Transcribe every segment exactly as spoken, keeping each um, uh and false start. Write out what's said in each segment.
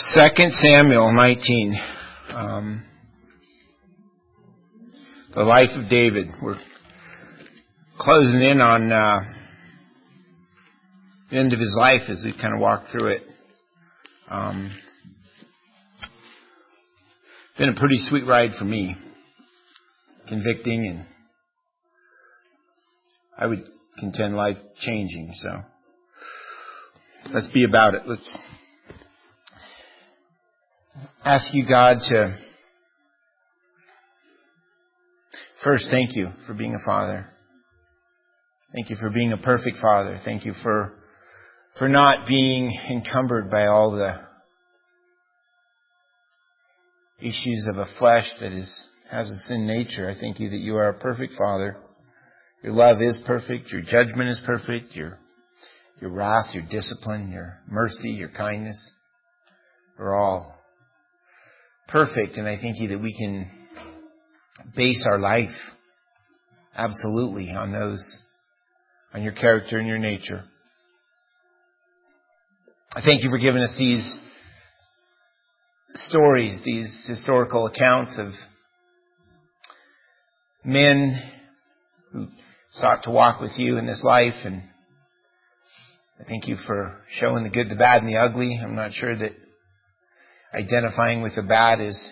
Second Samuel nineteen. Um, the life of David. We're closing in on uh, the end of his life as we kind of walk through it. Um, been a pretty sweet ride for me. Convicting, and I would contend life changing. So let's be about it. Let's ask you, God, to first thank you for being a father. Thank you for being a perfect father. Thank you for for not being encumbered by all the issues of a flesh that is has a sin nature. I thank you that you are a perfect father. Your love is perfect. Your judgment is perfect. Your your wrath, your discipline, your mercy, your kindness are all perfect. And I thank you that we can base our life absolutely on those, on your character and your nature. I thank you for giving us these stories, these historical accounts of men who sought to walk with you in this life. And I thank you for showing the good, the bad, and the ugly. I'm not sure that identifying with the bad is,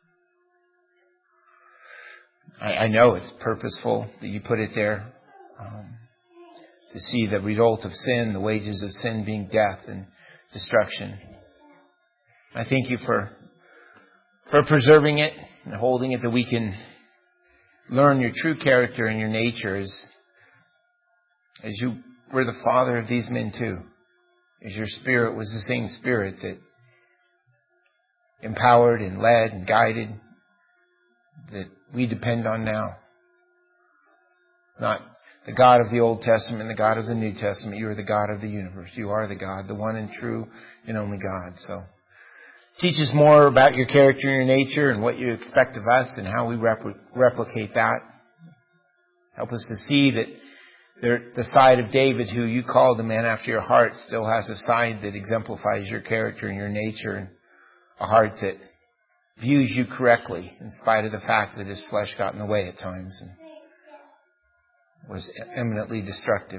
I, I know it's purposeful that you put it there, um, to see the result of sin, the wages of sin being death and destruction. I thank you for for preserving it and holding it, that we can learn your true character and your nature as, as you were the father of these men too. As your spirit was the same spirit that empowered and led and guided that we depend on now. Not the God of the Old Testament, the God of the New Testament. You are the God of the universe. You are the God, the one and true and only God. So teach us more about your character and your nature and what you expect of us and how we repl- replicate that. Help us to see that there, the side of David, who you called a man after your heart, still has a side that exemplifies your character and your nature, and a heart that views you correctly in spite of the fact that his flesh got in the way at times and was eminently destructive.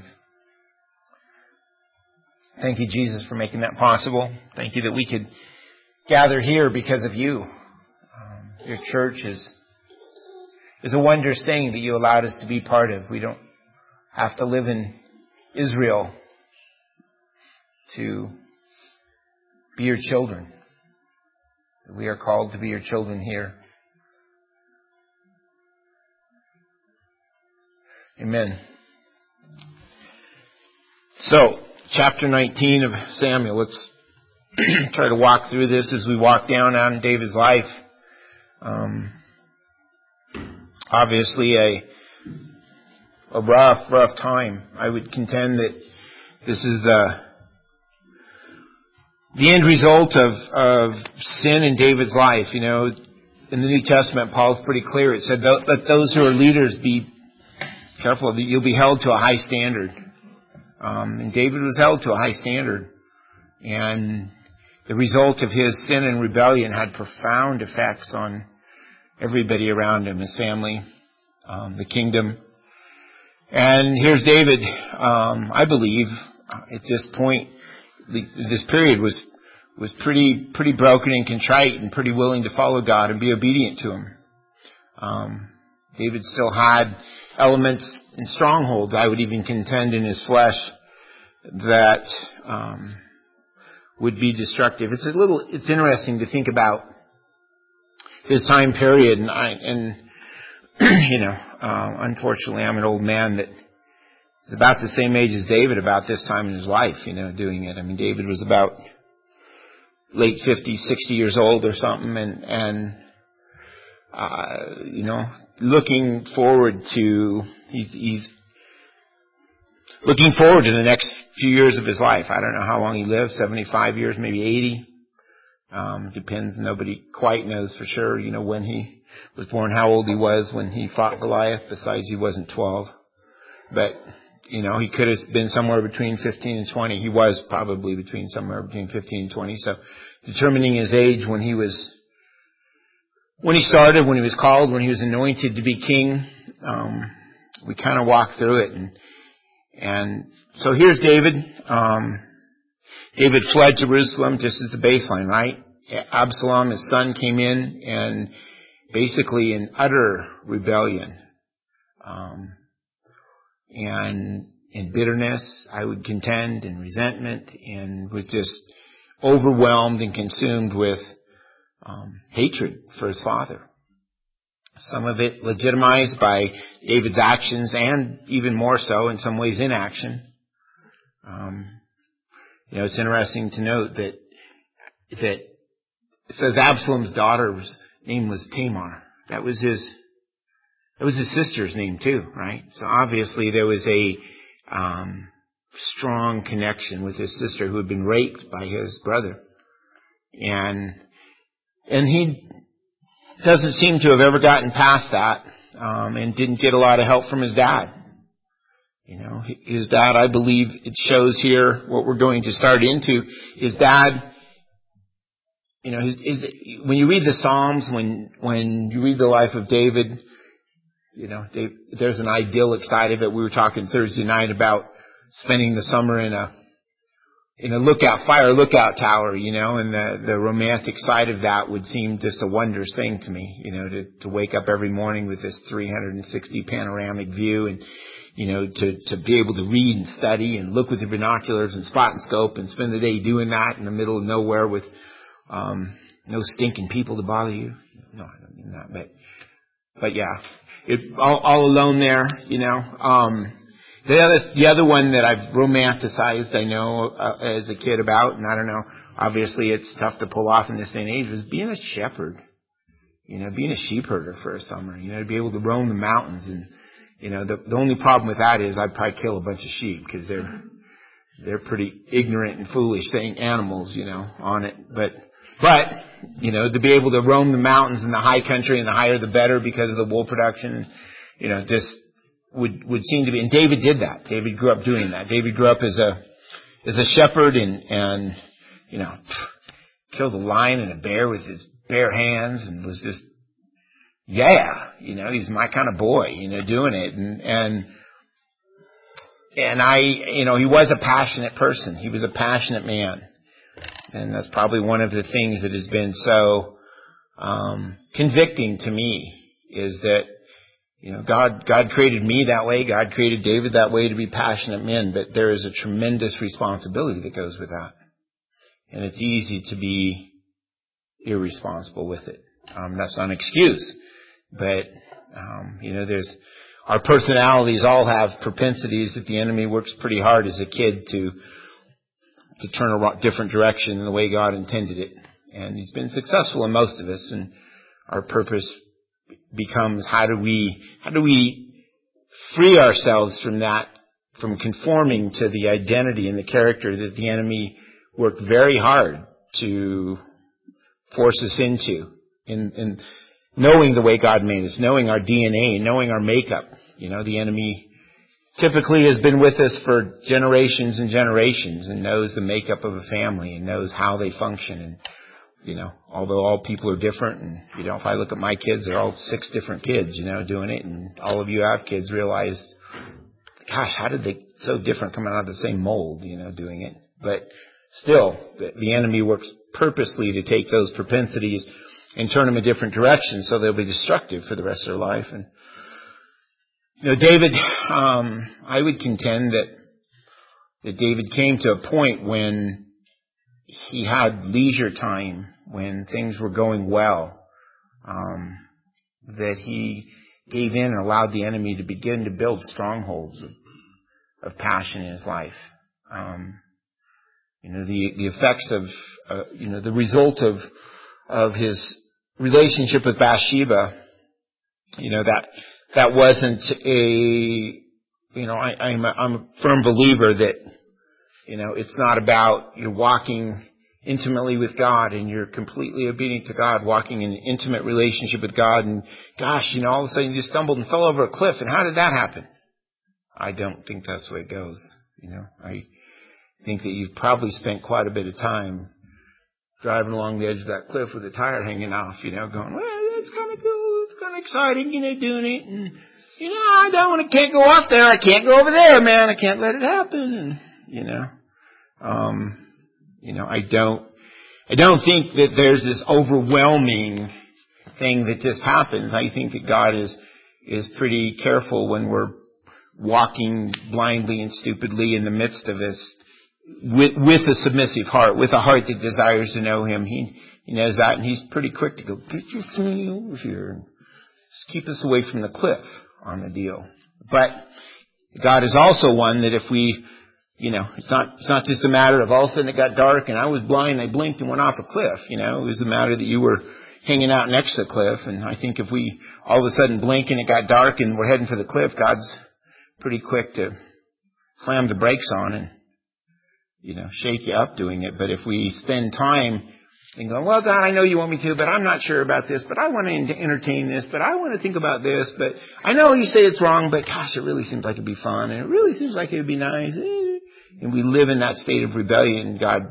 Thank you, Jesus, for making that possible. Thank you that we could gather here because of you. Um, your church is is a wondrous thing that you allowed us to be part of. We don't have to live in Israel to be your children. We are called to be your children here. Amen. So, chapter nineteen of Samuel. Let's try to walk through this as we walk down on David's life. Um, obviously a a rough, rough time. I would contend that this is the the end result of, of sin in David's life. You know, in the New Testament, Paul's pretty clear. It said, let those who are leaders be careful that you'll be held to a high standard. Um, and David was held to a high standard. And the result of his sin and rebellion had profound effects on everybody around him, his family, um, the kingdom. And here's David, um, I believe, at this point, this period was was pretty pretty broken and contrite and pretty willing to follow God and be obedient to Him. Um, David still had elements and strongholds, I would even contend, in his flesh that um, would be destructive. It's a little, it's interesting to think about his time period, and I, and you know, uh, unfortunately, I'm an old man that is about the same age as David about this time in his life, you know, doing it. I mean, David was about late fifties, sixty years old or something, and, and uh, you know, looking forward to, he's, he's looking forward to the next few years of his life. I don't know how long he lived, seventy-five years, maybe eighty. Um, depends. Nobody quite knows for sure, you know, when he was born, how old he was when he fought Goliath, besides he wasn't twelve. But You know, he could have been somewhere between fifteen and twenty. He was probably between somewhere between fifteen and twenty. So determining his age when he was, when he started, when he was called, when he was anointed to be king, um, we kind of walked through it. And, and so here's David. Um, David fled Jerusalem, just as the baseline, right? Absalom, his son, came in and basically in utter rebellion. Um, and in bitterness, I would contend, and resentment, and was just overwhelmed and consumed with um, hatred for his father. Some of it legitimized by David's actions, and even more so in some ways inaction. Um, you know, it's interesting to note that that it says Absalom's daughter's name was Tamar. That was his. It was his sister's name too, right? So obviously there was a um, strong connection with his sister who had been raped by his brother, and and he doesn't seem to have ever gotten past that, um, and didn't get a lot of help from his dad. You know, his dad, I believe it shows here what we're going to start into. His dad, you know, his, his, when you read the Psalms, when when you read the life of David. You know, they, there's an idyllic side of it. We were talking Thursday night about spending the summer in a in a lookout fire lookout tower, you know, and the the romantic side of that would seem just a wondrous thing to me, you know, to to wake up every morning with this three hundred sixty panoramic view, and you know, to to be able to read and study and look with your binoculars and spot and scope and spend the day doing that in the middle of nowhere with um no stinking people to bother you. No, I don't mean that, but but yeah. It, all, all alone there, you know. Um, the other, the other one that I've romanticized, I know, uh, as a kid about, and I don't know, obviously it's tough to pull off in this day and age, was being a shepherd. You know, being a sheep herder for a summer, you know, to be able to roam the mountains. And, you know, the, the only problem with that is I'd probably kill a bunch of sheep because they're, they're pretty ignorant and foolish saying animals, you know, on it. But, But, you know, to be able to roam the mountains in the high country, and the higher the better because of the wool production, you know, just would, would seem to be, and David did that. David grew up doing that. David grew up as a, as a shepherd and, and, you know, killed a lion and a bear with his bare hands and was just, yeah, you know, he's my kind of boy, you know, doing it. And, and, and I, you know, he was a passionate person. He was a passionate man. And that's probably one of the things that has been so um, convicting to me is that, you know, God God created me that way. God created David that way to be passionate men. But there is a tremendous responsibility that goes with that. And it's easy to be irresponsible with it. Um, that's not an excuse. But, um, you know, there's our personalities all have propensities that the enemy works pretty hard as a kid to to turn a different direction in the way God intended it. And he's been successful in most of us, and our purpose becomes how do we, how do we free ourselves from that, from conforming to the identity and the character that the enemy worked very hard to force us into, in, in knowing the way God made us, knowing our D N A, knowing our makeup. You know, the enemy typically has been with us for generations and generations and knows the makeup of a family and knows how they function. And, you know, although all people are different, and, you know, if I look at my kids, they're all six different kids, you know, doing it. And all of you have kids, realize, gosh, how did they so different come out of the same mold, you know, doing it? But still, the, the enemy works purposely to take those propensities and turn them a different direction so they'll be destructive for the rest of their life. And, you know, David, um, I would contend that that David came to a point when he had leisure time, when things were going well, um, that he gave in and allowed the enemy to begin to build strongholds of, of passion in his life. Um, you know, the the effects of, uh, you know, the result of of his relationship with Bathsheba, you know, that. That wasn't a, you know, I, I'm, a, I'm a firm believer that, you know, it's not about you're walking intimately with God and you're completely obedient to God, walking in an intimate relationship with God, and gosh, you know, all of a sudden you just stumbled and fell over a cliff, and how did that happen? I don't think that's the way it goes. You know, I think that you've probably spent quite a bit of time driving along the edge of that cliff with the tire hanging off, you know, going, well, that's kind of cool, it's kind of exciting, you know, doing it, and, you know, I don't want to, can't go off there, I can't go over there, man, I can't let it happen, and, you know, um, you know, I don't, I don't think that there's this overwhelming thing that just happens. I think that God is, is pretty careful when we're walking blindly and stupidly in the midst of this, with, with a submissive heart, with a heart that desires to know Him. He, he knows that, and He's pretty quick to go, get your thing over here, and just keep us away from the cliff on the deal. But God is also one that if we, you know, it's not, it's not just a matter of all of a sudden it got dark and I was blind, I blinked and went off a cliff, you know. It was a matter that you were hanging out next to the cliff, and I think if we all of a sudden blink and it got dark and we're heading for the cliff, God's pretty quick to slam the brakes on and, you know, shake you up doing it. But if we spend time and go, well, God, I know you want me to, but I'm not sure about this, but I want to entertain this, but I want to think about this, but I know you say it's wrong, but gosh, it really seems like it'd be fun, and it really seems like it would be nice. And we live in that state of rebellion, and God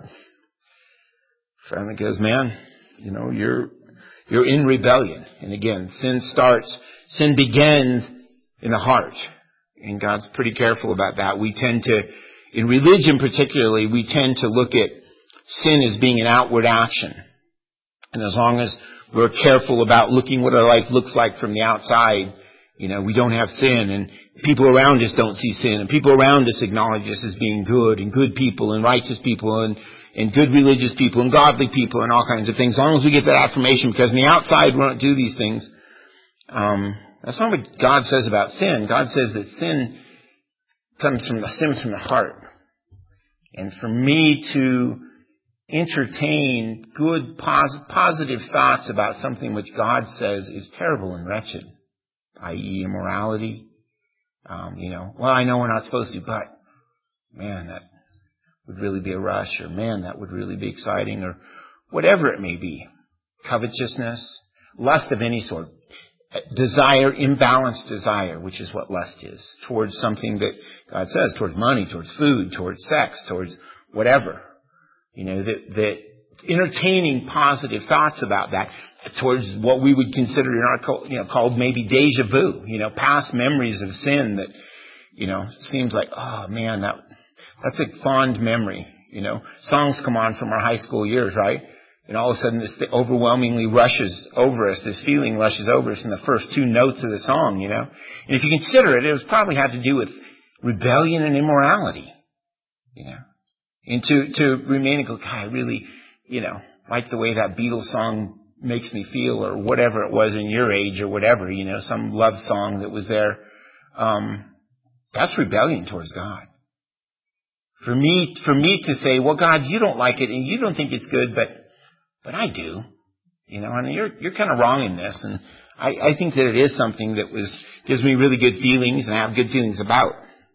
finally goes, man, you know, you're, you're in rebellion. And again, sin starts, sin begins in the heart. And God's pretty careful about that. We tend to, in religion particularly, we tend to look at sin as being an outward action. And as long as we're careful about looking what our life looks like from the outside, you know, we don't have sin, and people around us don't see sin, and people around us acknowledge us as being good, and good people, and righteous people, and, and good religious people, and godly people, and all kinds of things. As long as we get that affirmation, because on the outside we don't do these things, um, that's not what God says about sin. God says that sin comes from the, stems from the heart. And for me to entertain good, pos- positive thoughts about something which God says is terrible and wretched, that is immorality, um, you know, well, I know we're not supposed to, but man, that would really be a rush, or man, that would really be exciting, or whatever it may be. Covetousness, lust of any sort. Desire, imbalanced desire, which is what lust is, towards something that God says, towards money, towards food, towards sex, towards whatever. You know, that, that entertaining positive thoughts about that, towards what we would consider in our, you know, called maybe deja vu, you know, past memories of sin that, you know, seems like, oh man, that, that's a fond memory, you know. Songs come on from our high school years, right? And all of a sudden this overwhelmingly rushes over us, this feeling rushes over us in the first two notes of the song, you know. And if you consider it, it was probably had to do with rebellion and immorality, you know. And to, to remain and go, God, I really, you know, like the way that Beatles song makes me feel, or whatever it was in your age, or whatever, you know, some love song that was there. Um, that's rebellion towards God. For me, for me to say, well, God, you don't like it and you don't think it's good, but But I do, you know, and you're, you're kind of wrong in this. And I, I think that it is something that was, gives me really good feelings, and I have good feelings about.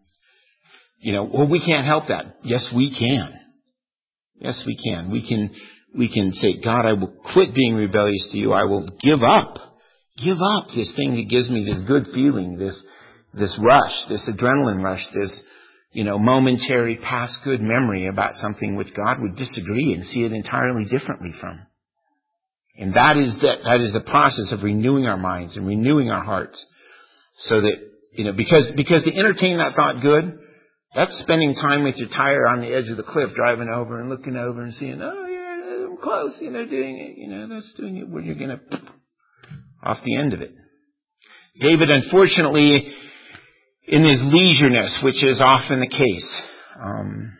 You know, well, we can't help that. Yes, we can. Yes, we can. We can, we can say, God, I will quit being rebellious to you. I will give up, give up this thing that gives me this good feeling, this, this rush, this adrenaline rush, this, you know, momentary past good memory about something which God would disagree and see it entirely differently from. And that is that, that is the process of renewing our minds and renewing our hearts, so that, you know, because, because to entertain that thought good, that's spending time with your tire on the edge of the cliff, driving over and looking over and seeing, oh yeah, I'm close, you know, doing it, you know, that's doing it where you're going to off the end of it. David, unfortunately, in his leisureness, which is often the case, um,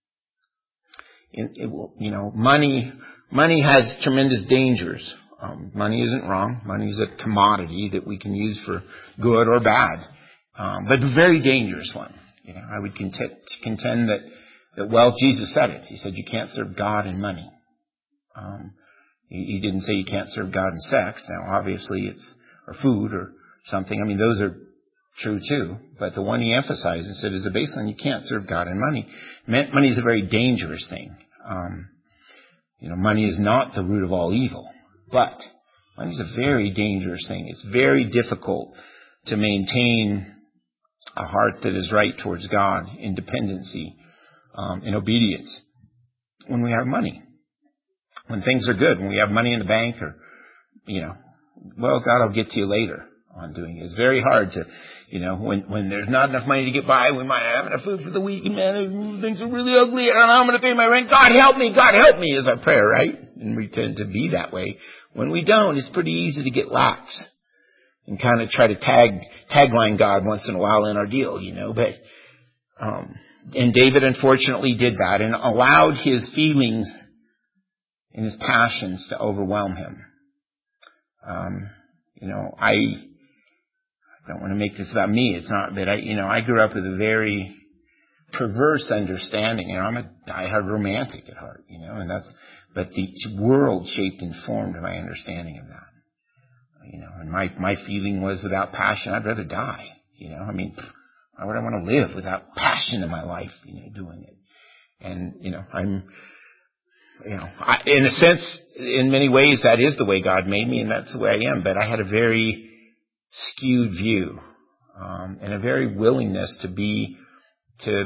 it, it will, you know, money, money has tremendous dangers. Um, money isn't wrong. Money is a commodity that we can use for good or bad, um, but a very dangerous one. You know, I would contend, contend that, that, well, Jesus said it. He said you can't serve God and money. Um, he, he didn't say you can't serve God and sex. Now, obviously, it's or food or something. I mean, those are true too, but the one he emphasizes it is the baseline. You can't serve God and money. Money is a very dangerous thing. Um, you know, money is not the root of all evil, but money is a very dangerous thing. It's very difficult to maintain a heart that is right towards God, in dependency, um, in obedience. When we have money, when things are good, when we have money in the bank, or, you know, well, God, I'll get to you later on doing it. It's very hard to, you know, when, when there's not enough money to get by, we might have enough food for the week, and man, things are really ugly, I don't know how I'm going to pay my rent. God help me, God help me is our prayer, right? And we tend to be that way. When we don't, it's pretty easy to get lax and kind of try to tag, tagline God once in a while in our deal, you know, but, um, and David unfortunately did that and allowed his feelings and his passions to overwhelm him. Um, you know, I don't want to make this about me. It's not, but I, you know, I grew up with a very perverse understanding. You know, I'm a diehard romantic at heart, you know, and that's, but the world shaped and formed my understanding of that. You know, and my, my feeling was without passion, I'd rather die. You know, I mean, why would I want to live without passion in my life, you know, doing it? And, you know, I'm, you know, I, in a sense, in many ways, that is the way God made me, and that's the way I am. But I had a very skewed view, um, and a very willingness to be, to,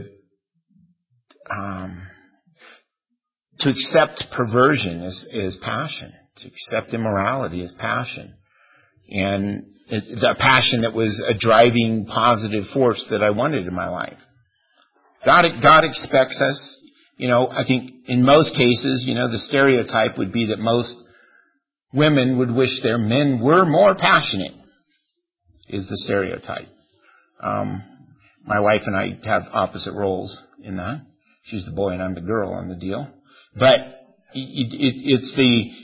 um, to accept perversion as, as passion, to accept immorality as passion. And it, the passion that was a driving positive force that I wanted in my life. God, God expects us, you know, I think in most cases, you know, the stereotype would be that most women would wish their men were more passionate, is the stereotype. Um, my wife and I have opposite roles in that. She's the boy and I'm the girl on the deal. But it, it, it's the,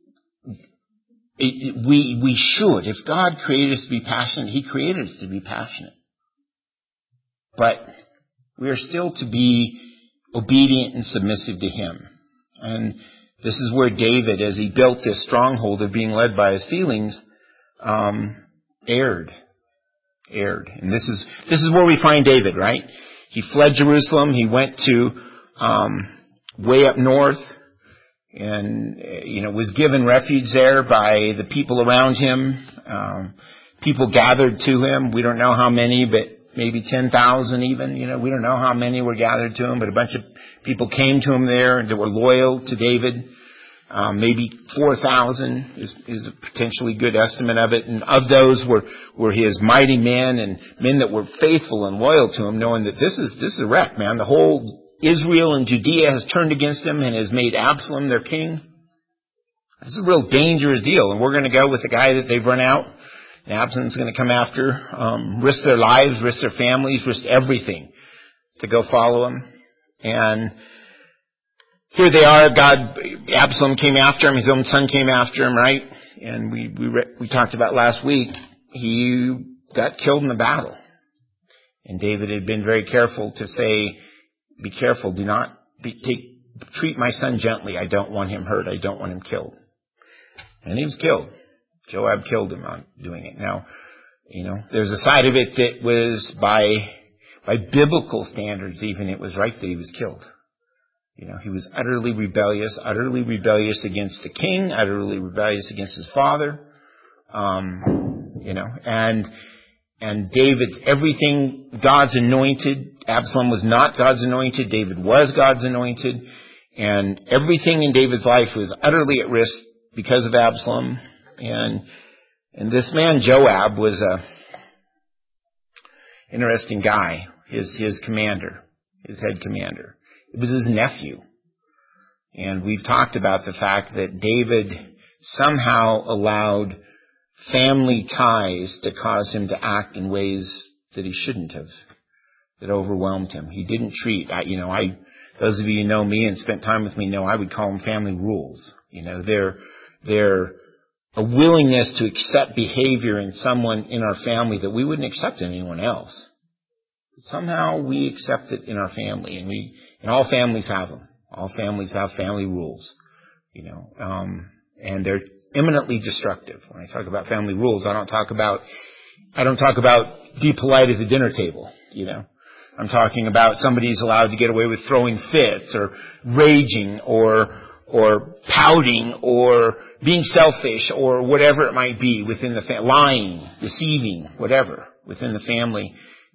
It, we, we should. If God created us to be passionate, He created us to be passionate. But we are still to be obedient and submissive to Him. And this is where David, as he built this stronghold of being led by his feelings, um, erred. Erred. And this is, this is where we find David, right? He fled Jerusalem. He went to, um, way up north. And, you know, was given refuge there by the people around him. Um, people gathered to him. We don't know how many, but maybe ten thousand even. You know, we don't know how many were gathered to him, but a bunch of people came to him there that were loyal to David. Um, maybe four thousand is, is a potentially good estimate of it. And of those were, were his mighty men and men that were faithful and loyal to him, knowing that this is, this is a wreck, man. The whole Israel and Judea has turned against him and has made Absalom their king. This is a real dangerous deal. And we're going to go with the guy that they've run out. And Absalom's going to come after, um, risk their lives, risk their families, risk everything to go follow him. And here they are. God, Absalom came after him. His own son came after him, right? And we, we, we talked about last week. He got killed in the battle. And David had been very careful to say, be careful, do not be, take, treat my son gently. I don't want him hurt. I don't want him killed. And he was killed. Joab killed him on doing it. Now, you know, there's a side of it that was by, by biblical standards even, it was right that he was killed. You know, he was utterly rebellious, utterly rebellious against the king, utterly rebellious against his father. Um, you know, and, and David's everything, God's anointed. Absalom was not God's anointed. David was God's anointed. And everything in David's life was utterly at risk because of Absalom. And, and this man, Joab, was a interesting guy. His, his commander, his head commander. It was his nephew. And we've talked about the fact that David somehow allowed family ties to cause him to act in ways that he shouldn't have, that overwhelmed him. He didn't treat, I, you know, I, those of you who know me and spent time with me know I would call them family rules. You know, they're, they're a willingness to accept behavior in someone in our family that we wouldn't accept in anyone else. But somehow we accept it in our family, and we, and all families have them. All families have family rules, you know, um, and they're eminently destructive. When I talk about family rules, I don't talk about, I don't talk about be polite at the dinner table, you know. I'm talking about somebody's allowed to get away with throwing fits or raging or, or pouting or being selfish or whatever it might be within the family, lying, deceiving, whatever, within the family.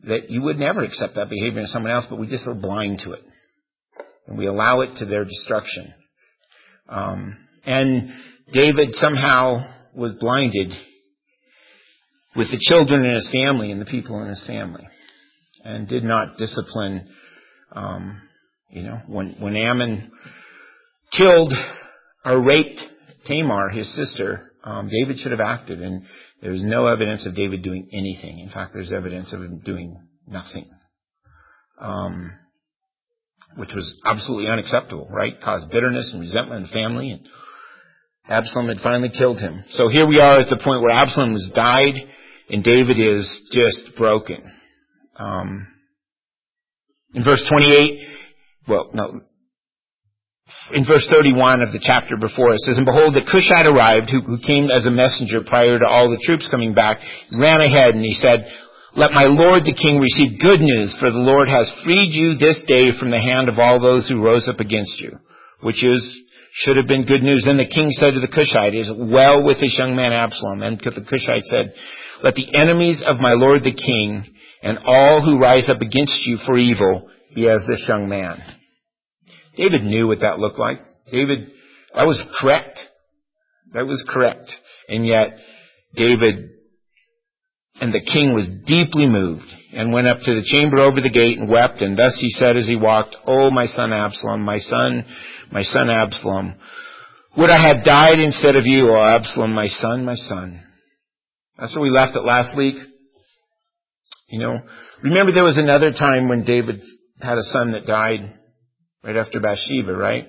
that you would never accept that behavior in someone else, but we just are blind to it. And we allow it to their destruction. Um, and David somehow was blinded with the children in his family and the people in his family, and did not discipline. Um, you know, when when Ammon killed or raped Tamar, his sister, um, David should have acted, and there's no evidence of David doing anything. In fact, there's evidence of him doing nothing, um, which was absolutely unacceptable. Right? Caused bitterness and resentment in the family, and Absalom had finally killed him. So here we are at the point where Absalom has died, and David is just broken. Um, in verse twenty-eight, well, no, in verse thirty-one of the chapter before, it says, "And behold, the Cushite arrived, who, who came as a messenger prior to all the troops coming back, ran ahead, and he said, 'Let my lord the king receive good news, for the Lord has freed you this day from the hand of all those who rose up against you,' which is, should have been good news. Then the king said to the Cushite, 'Is it well with this young man Absalom?' And the Cushite said, 'Let the enemies of my lord the king and all who rise up against you for evil be as this young man.'" David knew what that looked like. David, that was correct. That was correct. And yet, David and the king was deeply moved, and went up to the chamber over the gate and wept. And thus he said as he walked, "Oh, my son Absalom, my son, my son Absalom, would I had died instead of you, O Absalom, my son, my son." That's where we left it last week. You know, remember there was another time when David had a son that died right after Bathsheba, right?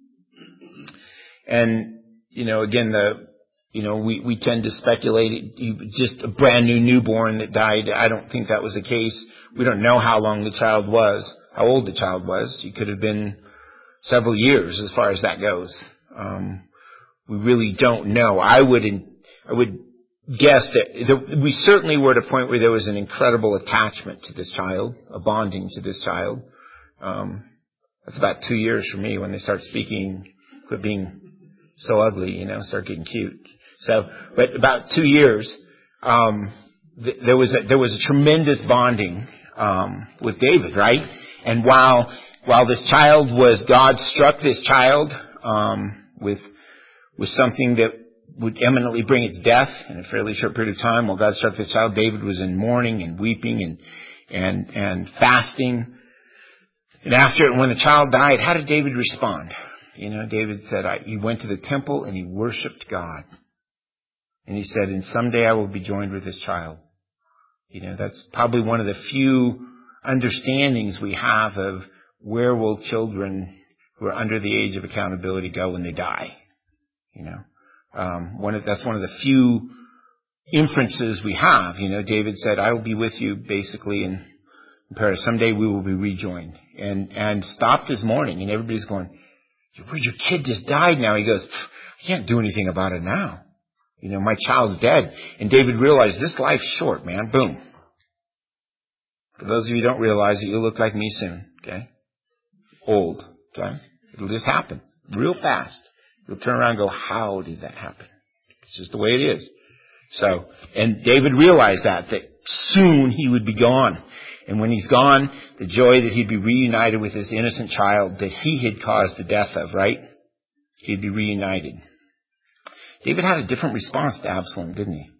And, you know, again, the, you know, we, we tend to speculate he was just a brand new newborn that died. I don't think that was the case. We don't know how long the child was, how old the child was. He could have been several years as far as that goes. Um, we really don't know. I would, I would guess that we certainly were at a point where there was an incredible attachment to this child, a bonding to this child. Um, that's about two years for me when they start speaking, quit being so ugly, you know, start getting cute. So, but about two years, um, th- there was a, there was a tremendous bonding, um, with David, right? And while, while this child was, God struck this child, um, with, with something that would eminently bring its death in a fairly short period of time. While God struck the child, David was in mourning and weeping and, and, and fasting. And after, when the child died, how did David respond? You know, David said, I, he went to the temple and he worshiped God. And he said, and someday I will be joined with this child. You know, that's probably one of the few understandings we have of where will children who are under the age of accountability go when they die. You know, um, one of, that's one of the few inferences we have. You know, David said, I will be with you basically in paradise. Someday we will be rejoined. And, and stopped his mourning. And everybody's going, your kid just died now. He goes, I can't do anything about it now. You know, my child's dead. And David realized this life's short, man. Boom. For those of you who don't realize it, you'll look like me soon. Okay. Old. Okay. It'll just happen real fast. You'll turn around and go, how did that happen? It's just the way it is. So, and David realized that, that soon he would be gone. And when he's gone, the joy that he'd be reunited with this innocent child that he had caused the death of, right? He'd be reunited. David had a different response to Absalom, didn't he?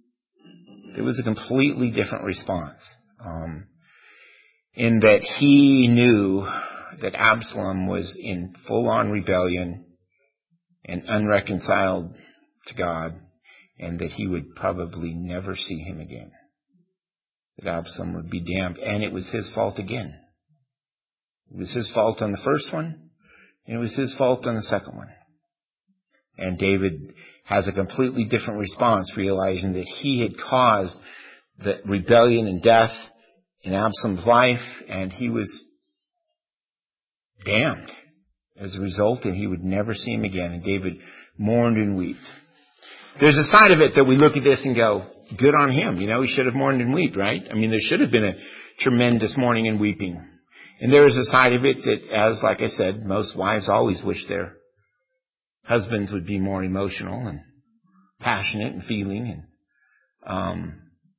It was a completely different response. Um, in that he knew that Absalom was in full-on rebellion and unreconciled to God, and that he would probably never see him again. That Absalom would be damned, and it was his fault again. It was his fault on the first one, and it was his fault on the second one. And David has a completely different response, realizing that he had caused the rebellion and death in Absalom's life, and he was damned as a result, and he would never see him again. And David mourned and wept. There's a side of it that we look at this and go, good on him. You know, he should have mourned and wept, right? I mean, there should have been a tremendous mourning and weeping. And there is a side of it that, as, like I said, most wives always wish their husbands would be more emotional and passionate and feeling. And, um,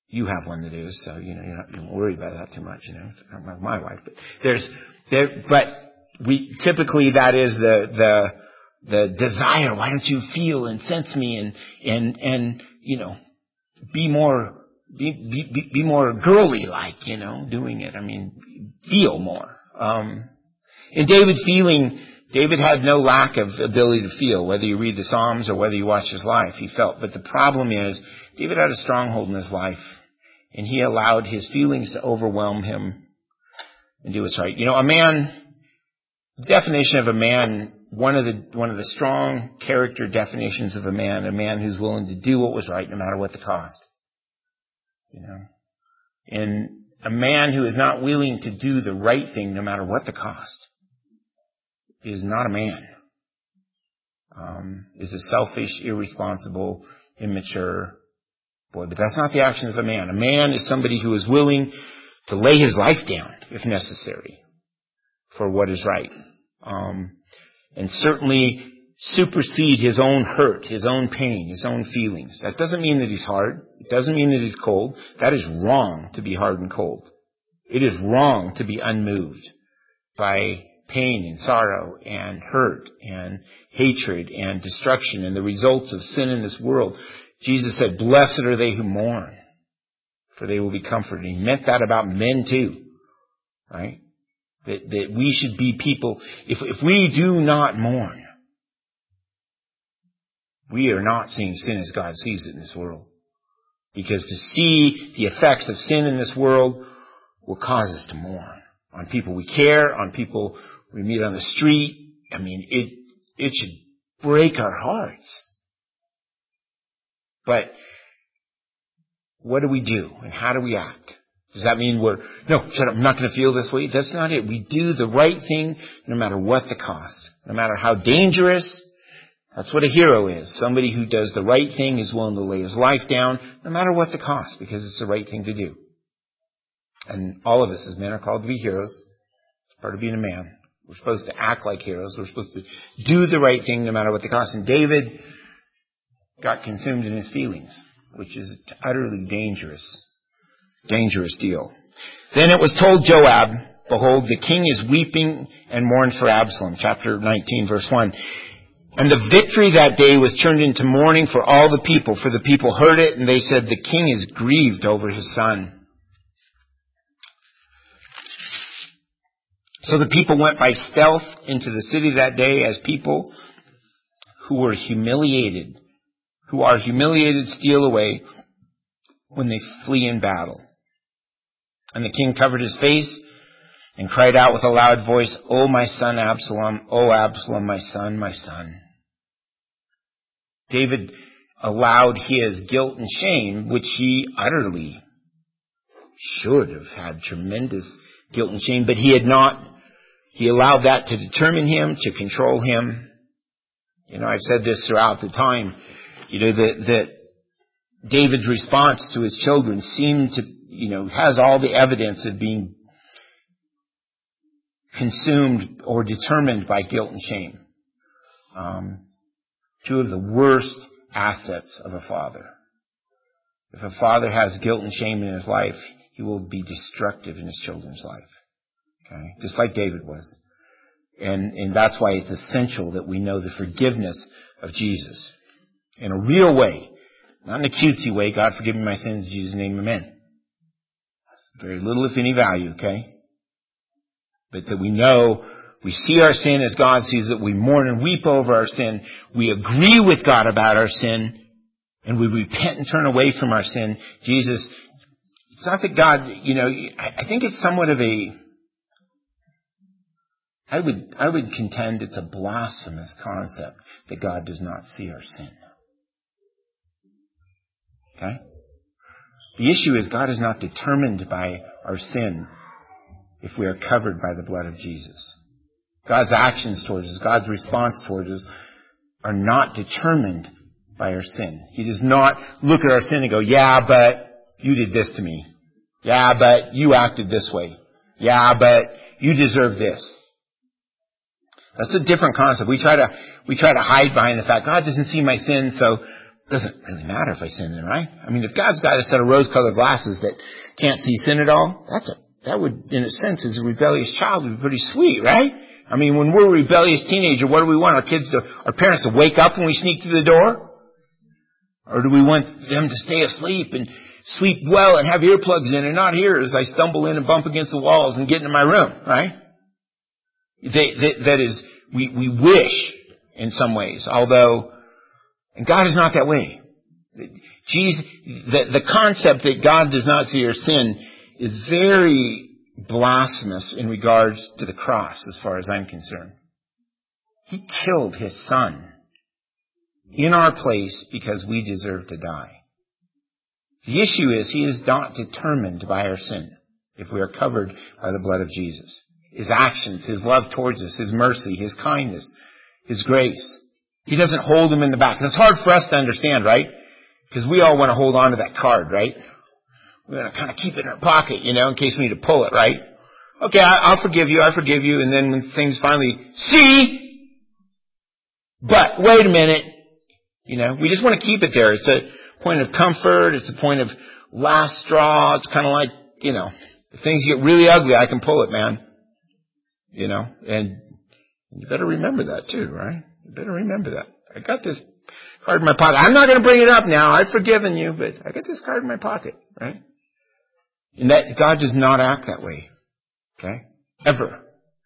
You have one that is, so, you know, you're not, you don't worry about that too much, you know. Not like my wife, but there's, there, but we, typically that is the, the, the desire. Why don't you feel and sense me and, and, and, you know, be more, be, be, be more girly like, you know, doing it. I mean, feel more. Um, in David feeling, David had no lack of ability to feel, whether you read the Psalms or whether you watch his life, he felt. But the problem is, David had a stronghold in his life, and he allowed his feelings to overwhelm him and do what's right. You know, a man, the definition of a man, one of the, one of the strong character definitions of a man, a man who's willing to do what was right no matter what the cost. You know, and a man who is not willing to do the right thing no matter what the cost is not a man. Um, is a selfish, irresponsible, immature boy. But that's not the actions of a man. A man is somebody who is willing to lay his life down, if necessary, for what is right. Um, and certainly supersede his own hurt, his own pain, his own feelings. That doesn't mean that he's hard. It doesn't mean that he's cold. That is wrong, to be hard and cold. It is wrong to be unmoved by pain and sorrow and hurt and hatred and destruction and the results of sin in this world. Jesus said, blessed are they who mourn, for they will be comforted. He meant that about men too, right? That, that we should be people, if, if we do not mourn, we are not seeing sin as God sees it in this world. Because to see the effects of sin in this world will cause us to mourn. On people we care, on people we meet on the street. I mean, it, it should break our hearts. But what do we do and how do we act? Does that mean we're, no, shut up, I'm not going to feel this way? That's not it. We do the right thing no matter what the cost. No matter how dangerous. That's what a hero is. Somebody who does the right thing, is willing to lay his life down no matter what the cost, because it's the right thing to do. And all of us as men are called to be heroes. It's part of being a man. We're supposed to act like heroes. We're supposed to do the right thing no matter what the cost. And David got consumed in his feelings, which is an utterly dangerous, dangerous deal. Then it was told Joab, behold, the king is weeping and mourns for Absalom. Chapter nineteen, verse one. And the victory that day was turned into mourning for all the people, for the people heard it, and they said, the king is grieved over his son. So the people went by stealth into the city that day as people who were humiliated, who are humiliated steal away when they flee in battle. And the king covered his face and cried out with a loud voice, O my son Absalom, O Absalom, my son, my son. David allowed his guilt and shame, which he utterly should have had tremendous guilt and shame, but he had not. He allowed that to determine him, to control him. You know, I've said this throughout the time, you know, that, that David's response to his children seemed to, you know, has all the evidence of being consumed or determined by guilt and shame. Um, two of the worst assets of a father. If a father has guilt and shame in his life, he will be destructive in his children's life. Okay? Just like David was. And, and that's why it's essential that we know the forgiveness of Jesus. In a real way. Not in a cutesy way. God forgive me my sins in Jesus' name, amen. Very little, if any, value, okay? But that we know, we see our sin as God sees it. We mourn and weep over our sin. We agree with God about our sin. And we repent and turn away from our sin. Jesus, it's not that God, you know, I think it's somewhat of a, I would, I would contend it's a blasphemous concept that God does not see our sin. Okay? The issue is God is not determined by our sin if we are covered by the blood of Jesus. God's actions towards us, God's response towards us are not determined by our sin. He does not look at our sin and go, yeah, but you did this to me. Yeah, but you acted this way. Yeah, but you deserve this. That's a different concept. We try to, we try to hide behind the fact God doesn't see my sin, so doesn't really matter if I sin then, right? I mean, if God's got a set of rose-colored glasses that can't see sin at all, that's a, that would, in a sense, as a rebellious child, would be pretty sweet, right? I mean, when we're a rebellious teenager, what do we want? Our kids to, our parents to wake up when we sneak through the door? Or do we want them to stay asleep and sleep well and have earplugs in and not hear as I stumble in and bump against the walls and get into my room, right? They, they, that is, we, we wish in some ways, although, and God is not that way. Jesus, the, the concept that God does not see our sin is very blasphemous in regards to the cross, as far as I'm concerned. He killed His Son in our place because we deserve to die. The issue is He is not determined by our sin if we are covered by the blood of Jesus. His actions, His love towards us, His mercy, His kindness, His grace. He doesn't hold them in the back. It's hard for us to understand, right? Because we all want to hold on to that card, right? We want to kind of keep it in our pocket, you know, in case we need to pull it, right? Okay, I, I'll forgive you, I forgive you, and then when things finally, see? But, wait a minute. You know, we just want to keep it there. It's a point of comfort, it's a point of last straw, it's kind of like, you know, if things get really ugly, I can pull it, man. You know, and you better remember that too, right? You better remember that. I got this card in my pocket. I'm not going to bring it up now. I've forgiven you, but I got this card in my pocket, right? And that God does not act that way. Okay? Ever.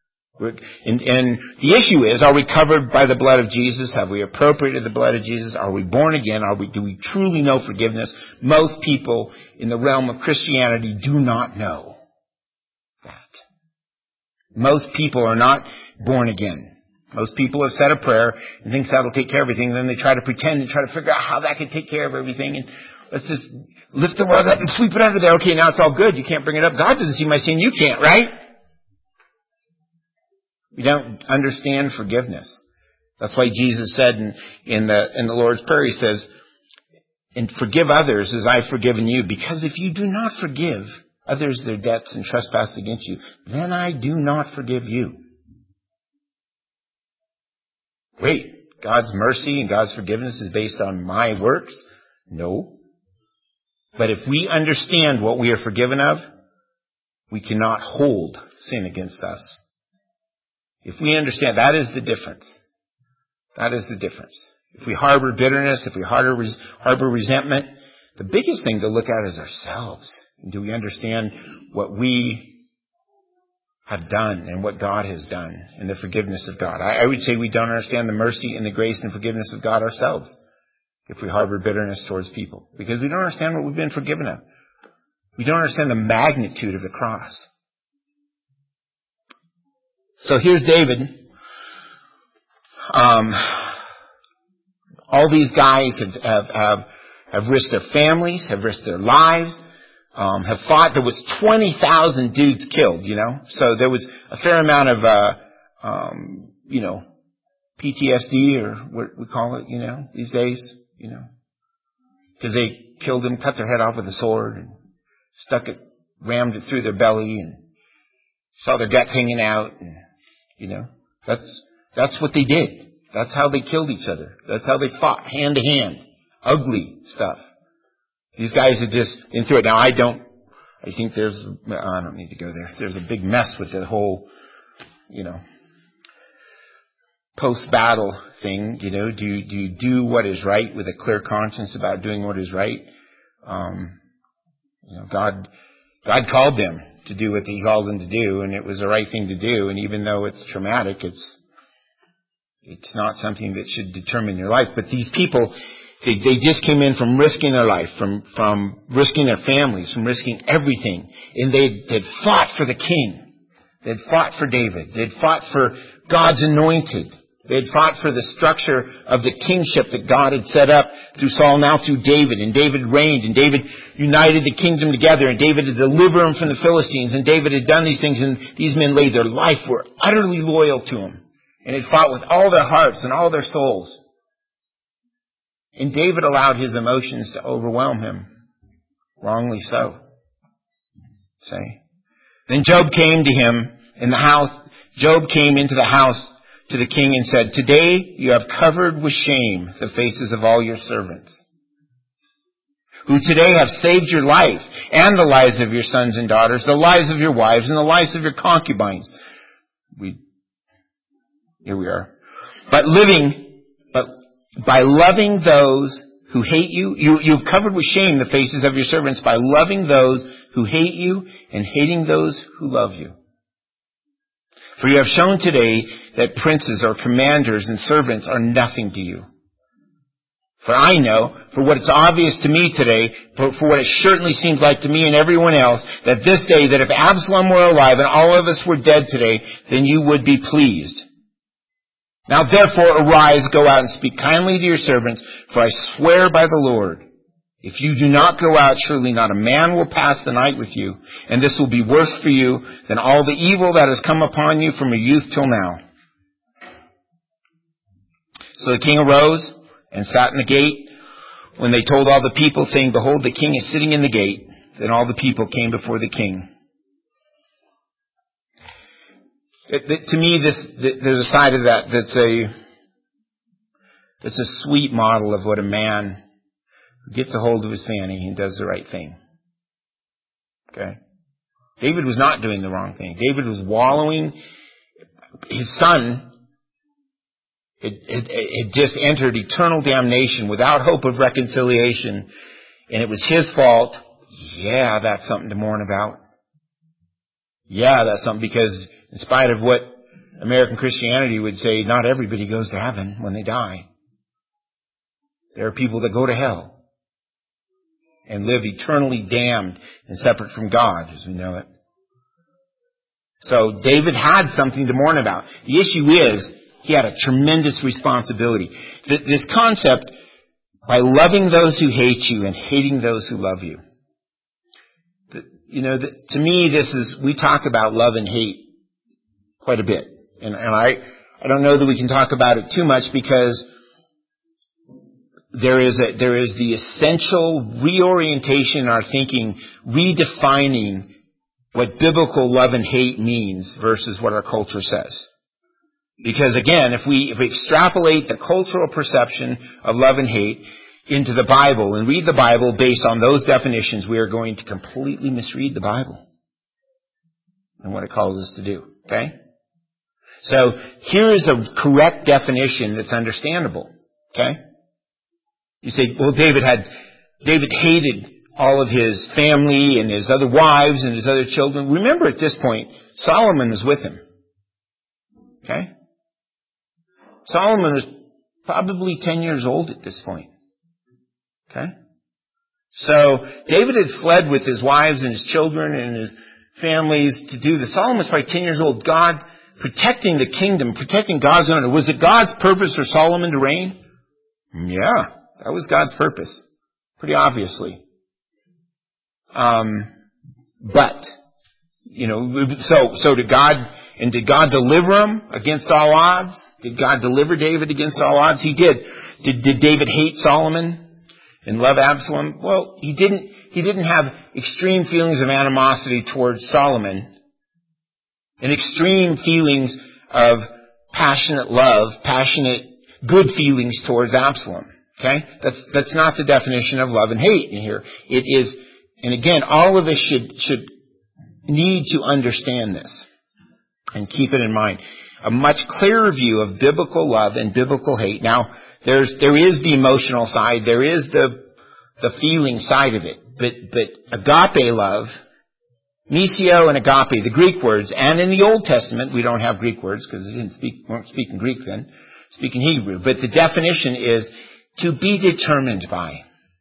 And, and the issue is, are we covered by the blood of Jesus? Have we appropriated the blood of Jesus? Are we born again? Are we, do we truly know forgiveness? Most people in the realm of Christianity do not know that. Most people are not born again. Most people have said a prayer and think that'll take care of everything. Then they try to pretend and try to figure out how that can take care of everything. And let's just lift the rug up and sweep it under there. Okay, now it's all good. You can't bring it up. God doesn't see my sin. You can't, right? We don't understand forgiveness. That's why Jesus said in, in the in the Lord's Prayer, He says, and forgive others as I've forgiven you. Because if you do not forgive others their debts and trespasses against you, then I do not forgive you. Wait, God's mercy and God's forgiveness is based on my works? No. But if we understand what we are forgiven of, we cannot hold sin against us. If we understand, that is the difference. That is the difference. If we harbor bitterness, if we harbor, harbor resentment, the biggest thing to look at is ourselves. Do we understand what we have done and what God has done and the forgiveness of God? I, I would say we don't understand the mercy and the grace and forgiveness of God ourselves if we harbor bitterness towards people, because we don't understand what we've been forgiven of. We don't understand the magnitude of the cross. So here's David. Um, all these guys have, have, have, have risked their families, have risked their lives, um, have fought. There was twenty thousand dudes killed, you know. So there was a fair amount of, uh, um, you know, P T S D or what we call it, you know, these days, you know. Because they killed them, cut their head off with a sword, and stuck it, rammed it through their belly, and saw their guts hanging out, and, you know, that's, that's what they did. That's how they killed each other. That's how they fought, hand to hand. Ugly stuff. These guys had just been through it. Now, I don't, I think there's, I don't need to go there. There's a big mess with the whole, you know, post-battle thing. You know, do, do you do what is right with a clear conscience about doing what is right? Um, you know, God, God called them to do what He called them to do, and it was the right thing to do. And even though it's traumatic, it's, it's not something that should determine your life. But these people, They, they just came in from risking their life, from, from risking their families, from risking everything. And they had fought for the king. They had fought for David. They had fought for God's anointed. They had fought for the structure of the kingship that God had set up through Saul, now through David. And David reigned, and David united the kingdom together, and David had delivered them from the Philistines, and David had done these things, and these men laid their life, were utterly loyal to him, and had fought with all their hearts and all their souls. And David allowed his emotions to overwhelm him. Wrongly so. Say. Then Job came to him in the house. Job came into the house to the king and said, "Today you have covered with shame the faces of all your servants." who today have saved your life and the lives of your sons and daughters, the lives of your wives, and the lives of your concubines. We, here we are. But living, but by loving those who hate you, you, you've covered with shame the faces of your servants by loving those who hate you and hating those who love you. For you have shown today that princes or commanders and servants are nothing to you. For I know, for what it's obvious to me today, for, for what it certainly seems like to me and everyone else, that this day, that if Absalom were alive and all of us were dead today, then you would be pleased. Now therefore arise, go out and speak kindly to your servants, for I swear by the Lord, if you do not go out, surely not a man will pass the night with you, and this will be worse for you than all the evil that has come upon you from your youth till now. So the king arose and sat in the gate. When they told all the people, saying, behold, the king is sitting in the gate, then all the people came before the king. It, it, to me, this, th- there's a side of that that's a, that's a sweet model of what a man who gets a hold of his fanny and does the right thing. Okay? David was not doing the wrong thing. David was wallowing. His son had, had, had just entered eternal damnation without hope of reconciliation, and it was his fault. Yeah, that's something to mourn about. Yeah, that's something, because in spite of what American Christianity would say, not everybody goes to heaven when they die. There are people that go to hell and live eternally damned and separate from God as we know it. So David had something to mourn about. The issue is, he had a tremendous responsibility. This concept, by loving those who hate you and hating those who love you. You know, to me, this is, we talk about love and hate quite a bit. And, and I, I don't know that we can talk about it too much, because there is a, there is the essential reorientation in our thinking, redefining what biblical love and hate means versus what our culture says. Because again, if we, if we extrapolate the cultural perception of love and hate into the Bible and read the Bible based on those definitions, we are going to completely misread the Bible and what it calls us to do. Okay? So here is a correct definition that's understandable. Okay? You say, well, David had, David hated all of his family and his other wives and his other children. Remember, at this point, Solomon was with him. Okay? Solomon was probably ten years old at this point. Okay? So, David had fled with his wives and his children and his families to do this. Solomon was probably ten years old. God protecting the kingdom, protecting God's honor. Was it God's purpose for Solomon to reign? Yeah, that was God's purpose. Pretty obviously. Um, but, you know, so, so did God, and did God deliver him against all odds? Did God deliver David against all odds? He did. Did, did David hate Solomon and love Absalom? Well, he didn't, he didn't have extreme feelings of animosity towards Solomon and extreme feelings of passionate love, passionate, good feelings towards Absalom. Okay? That's, that's not the definition of love and hate in here. It is, and again, all of us should, should need to understand this and keep it in mind. A much clearer view of biblical love and biblical hate. Now, there's, there is the emotional side, there is the, the feeling side of it. But, but agape love, misio and agape, the Greek words, and in the Old Testament, we don't have Greek words because they didn't speak, weren't speaking Greek then, speaking Hebrew. But the definition is to be determined by.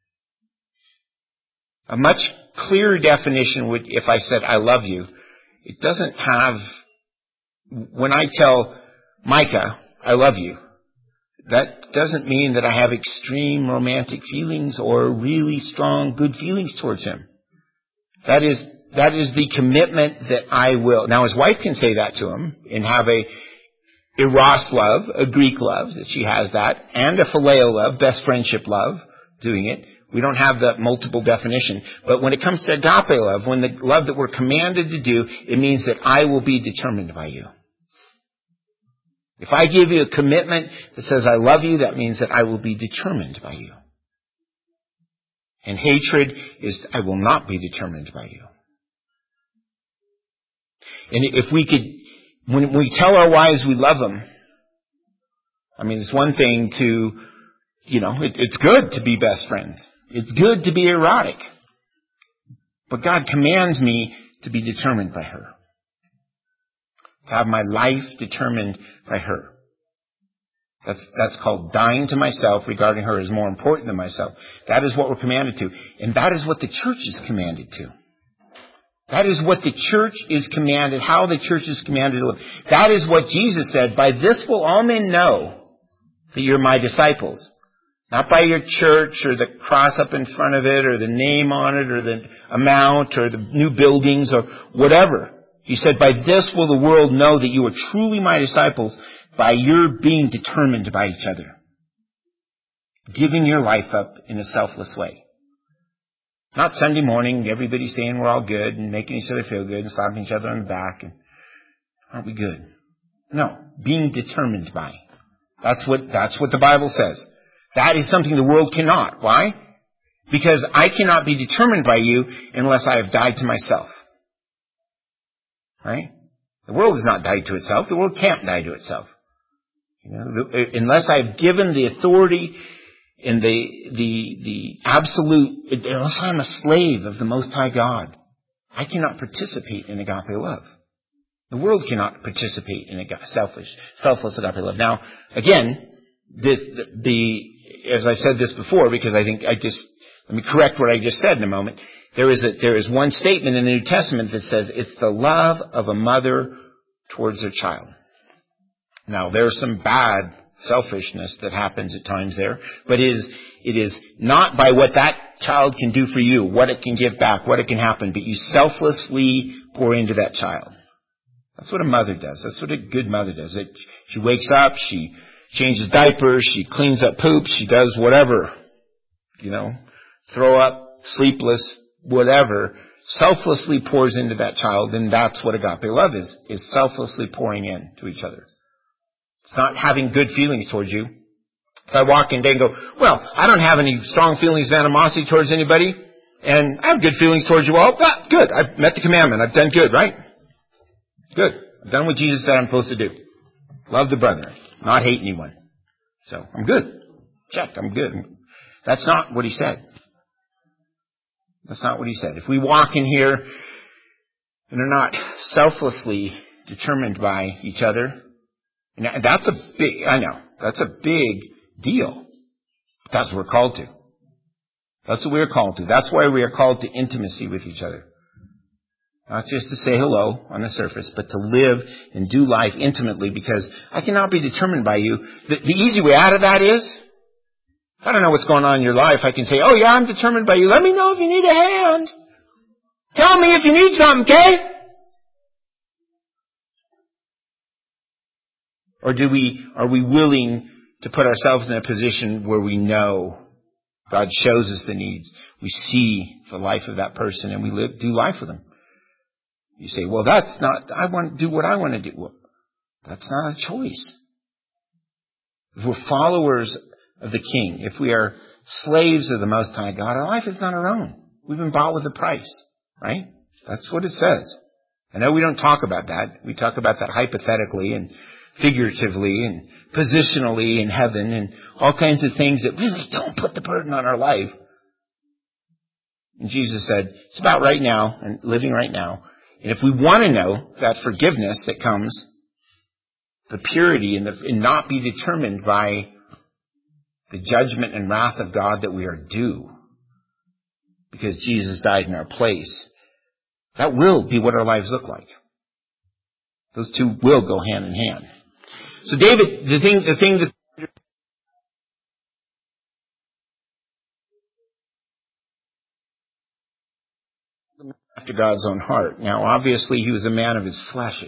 A much clearer definition would, if I said, I love you, it doesn't have, when I tell Micah, I love you, that doesn't mean that I have extreme romantic feelings or really strong good feelings towards him. That is, that is the commitment that I will. Now his wife can say that to him and have a eros love, a Greek love, that she has that, and a phileo love, best friendship love, doing it. We don't have that multiple definition. But when it comes to agape love, when the love that we're commanded to do, it means that I will be determined by you. If I give you a commitment that says I love you, that means that I will be determined by you. And hatred is, I will not be determined by you. And if we could, when we tell our wives we love them, I mean, it's one thing to, you know, it, it's good to be best friends. It's good to be erotic. But God commands me to be determined by her. To have my life determined by her. That's, that's called dying to myself regarding her is more important than myself. That is what we're commanded to. And that is what the church is commanded to. That is what the church is commanded, how the church is commanded to live. That is what Jesus said, by this will all men know that you're my disciples. Not by your church or the cross up in front of it or the name on it or the amount or the new buildings or whatever. He said, by this will the world know that you are truly my disciples by your being determined by each other. Giving your life up in a selfless way. Not Sunday morning, everybody saying we're all good and making each other feel good and slapping each other on the back and aren't we good? No, being determined by. That's what, that's what the Bible says. That is something the world cannot. Why? Because I cannot be determined by you unless I have died to myself. Right? The world has not died to itself. The world can't die to itself. You know, the, unless I've given the authority and the, the, the absolute, unless I'm a slave of the Most High God, I cannot participate in agape love. The world cannot participate in a selfish, selfless agape love. Now, again, this, the, the, as I've said this before, because I think I just, let me correct what I just said in a moment. There is a, there is one statement in the New Testament that says it's the love of a mother towards her child. Now, there's some bad selfishness that happens at times there, but it is, it is not by what that child can do for you, what it can give back, what it can happen, but you selflessly pour into that child. That's what a mother does. That's what a good mother does. It, she wakes up, she changes diapers, she cleans up poop, she does whatever, you know, throw up, sleepless, whatever, selflessly pours into that child, and that's what agape love is, is selflessly pouring in to each other. It's not having good feelings towards you. If I walk in day and go, well, I don't have any strong feelings of animosity towards anybody, and I have good feelings towards you all, ah, good, I've met the commandment, I've done good, right? Good. I've done what Jesus said I'm supposed to do. Love the brethren, not hate anyone. So, I'm good. Check, I'm good. That's not what he said. That's not what he said. If we walk in here and are not selflessly determined by each other, and that's a big, I know, that's a big deal. That's what we're called to. That's what we're called to. That's why we are called to intimacy with each other. Not just to say hello on the surface, but to live and do life intimately, because I cannot be determined by you. The, the easy way out of that is, if I don't know what's going on in your life, I can say, oh yeah, I'm determined by you. Let me know if you need a hand. Tell me if you need something, okay? Or do we, are we willing to put ourselves in a position where we know God shows us the needs, we see the life of that person, and we live, do life with them? You say, well, that's not, I want to do what I want to do. Well, that's not a choice. If we're followers of the King, if we are slaves of the Most High God, our life is not our own. We've been bought with a price, right? That's what it says. I know we don't talk about that. We talk about that hypothetically and figuratively and positionally in heaven and all kinds of things that really don't put the burden on our life. And Jesus said, it's about right now and living right now. And if we want to know that forgiveness that comes, the purity and, the, and not be determined by the judgment and wrath of God that we are due because Jesus died in our place, that will be what our lives look like. Those two will go hand in hand. So David, the thing, the thing that after God's own heart. Now, obviously, he was a man of his flesh.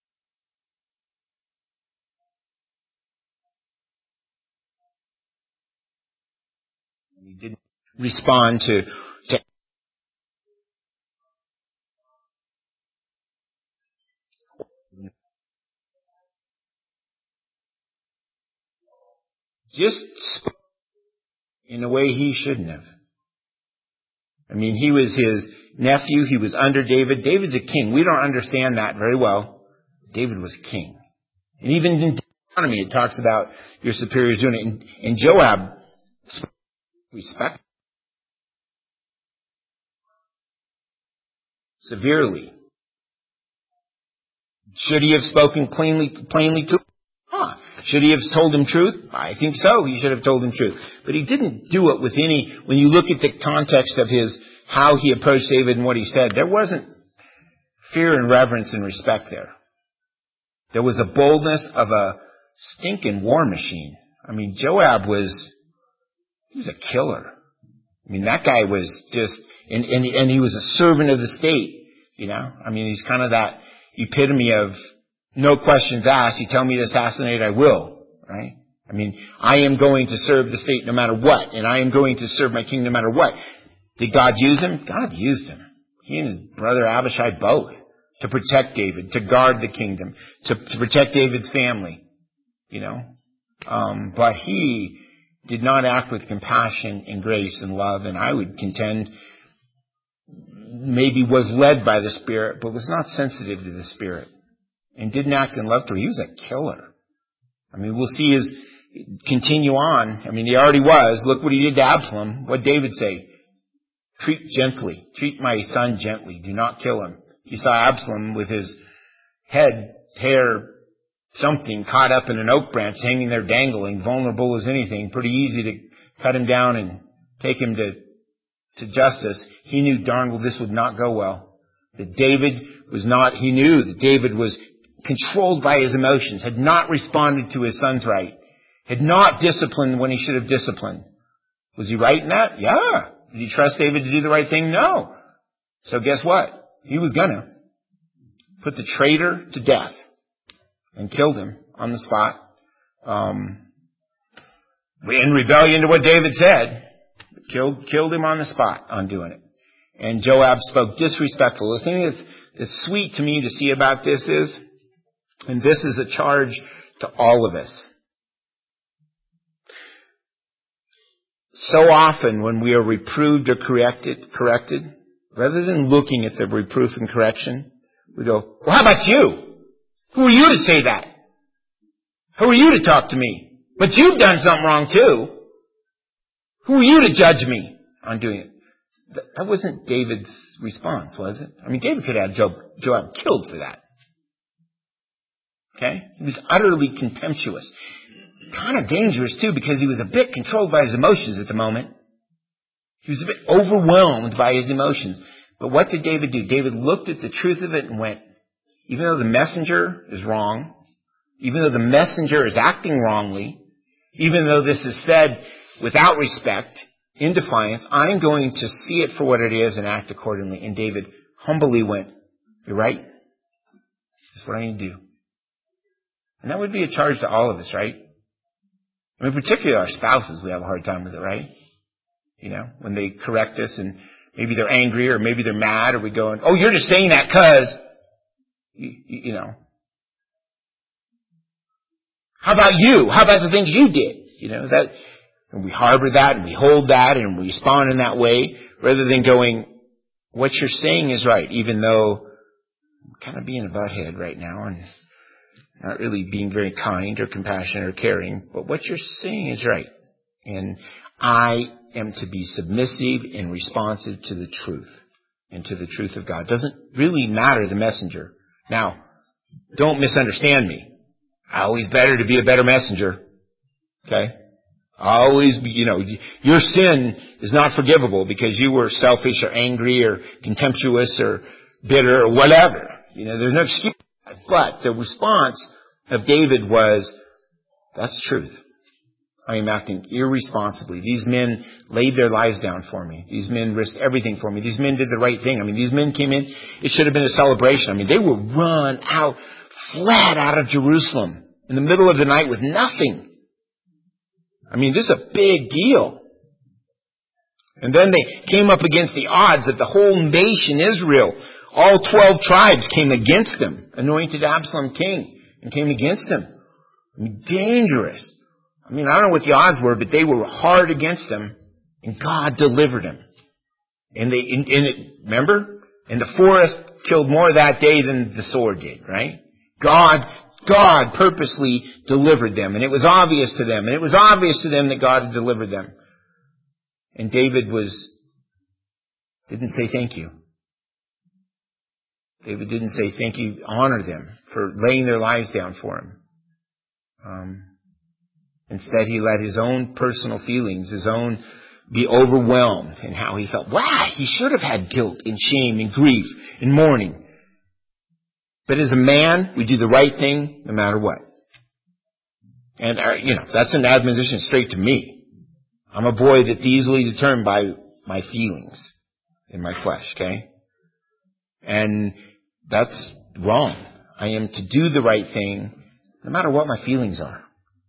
He didn't respond to, to just spoke in a way he shouldn't have. I mean, he was his nephew. He was under David. David's a king. We don't understand that very well. David was king. And even in Deuteronomy, it talks about your superiors doing it. And, and Joab respect severely. Should he have spoken plainly, plainly to him? Huh. Should he have told him truth? I think so. He should have told him truth. But he didn't do it with any, when you look at the context of his, how he approached David and what he said, there wasn't fear and reverence and respect there. There was a boldness of a stinking war machine. I mean, Joab was, he was a killer. I mean, that guy was just, and, and, and he was a servant of the state, you know? I mean, he's kind of that epitome of no questions asked. You tell me to assassinate, I will, right? I mean, I am going to serve the state no matter what, and I am going to serve my king no matter what. Did God use him? God used him. He and his brother Abishai both, to protect David, to guard the kingdom, to, to protect David's family, you know? Um, but he did not act with compassion and grace and love, and I would contend maybe was led by the Spirit, but was not sensitive to the Spirit, and didn't act in love to her. He was a killer. I mean, we'll see his continue on. I mean, he already was. Look what he did to Absalom. What did David say? Treat gently. Treat my son gently. Do not kill him. You saw Absalom with his head, hair, something caught up in an oak branch, hanging there dangling, vulnerable as anything. Pretty easy to cut him down and take him to, to justice. He knew darn well this would not go well. That David was not, he knew that David was controlled by his emotions, had not responded to his son's right, had not disciplined when he should have disciplined. Was he right in that? Yeah. Did he trust David to do the right thing? No. So guess what? He was gonna put the traitor to death and killed him on the spot, um, in rebellion to what David said. Killed, killed him on the spot on doing it. And Joab spoke disrespectful. The thing that's, that's sweet to me to see about this is, and this is a charge to all of us. So often when we are reproved or corrected, corrected, rather than looking at the reproof and correction, we go, well, how about you? Who are you to say that? Who are you to talk to me? But you've done something wrong too. Who are you to judge me on doing it? That wasn't David's response, was it? I mean, David could have had Joab, Joab killed for that. Okay? He was utterly contemptuous. Kind of dangerous too, because he was a bit controlled by his emotions at the moment. He was a bit overwhelmed by his emotions. But what did David do? David looked at the truth of it and went, even though the messenger is wrong, even though the messenger is acting wrongly, even though this is said without respect, in defiance, I'm going to see it for what it is and act accordingly. And David humbly went, you're right. That's what I need to do. And that would be a charge to all of us, right? I mean, particularly our spouses, we have a hard time with it, right? You know, when they correct us and maybe they're angry or maybe they're mad, or we go, oh, you're just saying that because, you, you know. How about you? How about the things you did? You know, that, and we harbor that and we hold that and we respond in that way rather than going, what you're saying is right, even though I'm kind of being a butthead right now and not really being very kind or compassionate or caring, but what you're saying is right. And I am to be submissive and responsive to the truth and to the truth of God. It doesn't really matter the messenger. Now, don't misunderstand me. Always better to be a better messenger. Okay? Always be, you know, your sin is not forgivable because you were selfish or angry or contemptuous or bitter or whatever. You know, there's no excuse. But the response of David was, that's truth. I am acting irresponsibly. These men laid their lives down for me. These men risked everything for me. These men did the right thing. I mean, these men came in. It should have been a celebration. I mean, they were run out, fled out of Jerusalem in the middle of the night with nothing. I mean, this is a big deal. And then they came up against the odds that the whole nation, Israel, all twelve tribes came against him, anointed Absalom king, and came against him. I mean, dangerous. I mean, I don't know what the odds were, but they were hard against him, and God delivered him. And they, in, in it, remember? And the forest killed more that day than the sword did, right? God, God purposely delivered them. And it was obvious to them. And it was obvious to them that God had delivered them. And David was, didn't say thank you. David didn't say thank you, honor them for laying their lives down for him. Um, instead, he let his own personal feelings, his own, be overwhelmed in how he felt. Wow, he should have had guilt and shame and grief and mourning. But as a man, we do the right thing no matter what. And, our, you know, that's an admonition straight to me. I'm a boy that's easily determined by my feelings in my flesh, okay? And that's wrong. I am to do the right thing no matter what my feelings are.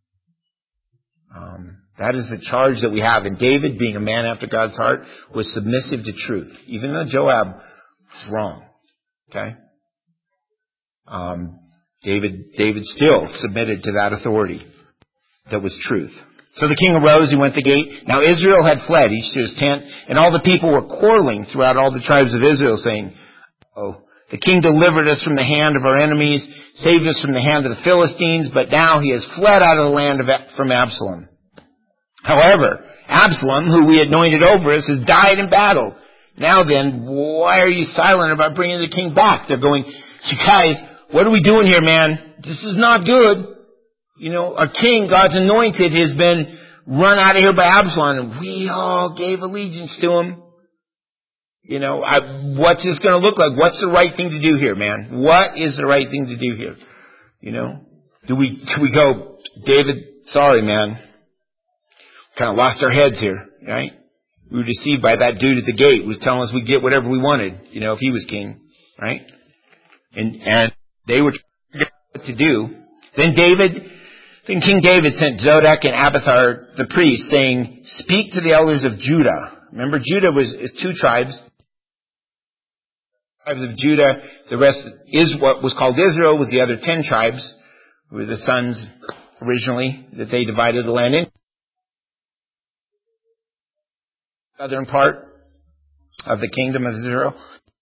Um, that is the charge that we have. And David, being a man after God's heart, was submissive to truth, even though Joab was wrong. Okay? Um, David, David still submitted to that authority that was truth. So the king arose, he went to the gate. Now Israel had fled, each to his tent, and all the people were quarreling throughout all the tribes of Israel, saying, "Oh, the king delivered us from the hand of our enemies, saved us from the hand of the Philistines, but now he has fled out of the land of, from Absalom. However, Absalom, who we anointed over us, has died in battle. Now then, why are you silent about bringing the king back?" They're going, "You guys, what are we doing here, man? This is not good. You know, our king, God's anointed, has been run out of here by Absalom, and we all gave allegiance to him. You know, I, what's this going to look like? What's the right thing to do here, man? What is the right thing to do here? You know, do we, do we go, David, sorry, man. Kind of lost our heads here, right? We were deceived by that dude at the gate who was telling us we'd get whatever we wanted, you know, if he was king, right? And, and they were trying to figure out what to do. Then David, then King David sent Zodek and Abiathar the priest, saying, "Speak to the elders of Judah." Remember, Judah was two tribes. Tribes of Judah, the rest is what was called Israel, was the other ten tribes, who were the sons originally that they divided the land in. Southern part of the kingdom of Israel.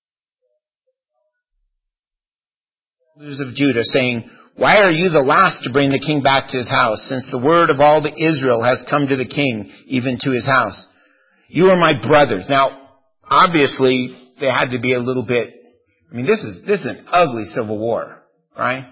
Elders of Judah saying, "Why are you the last to bring the king back to his house, since the word of all the Israel has come to the king, even to his house? You are my brothers." Now, obviously, they had to be a little bit, I mean, this is, this is an ugly civil war, right?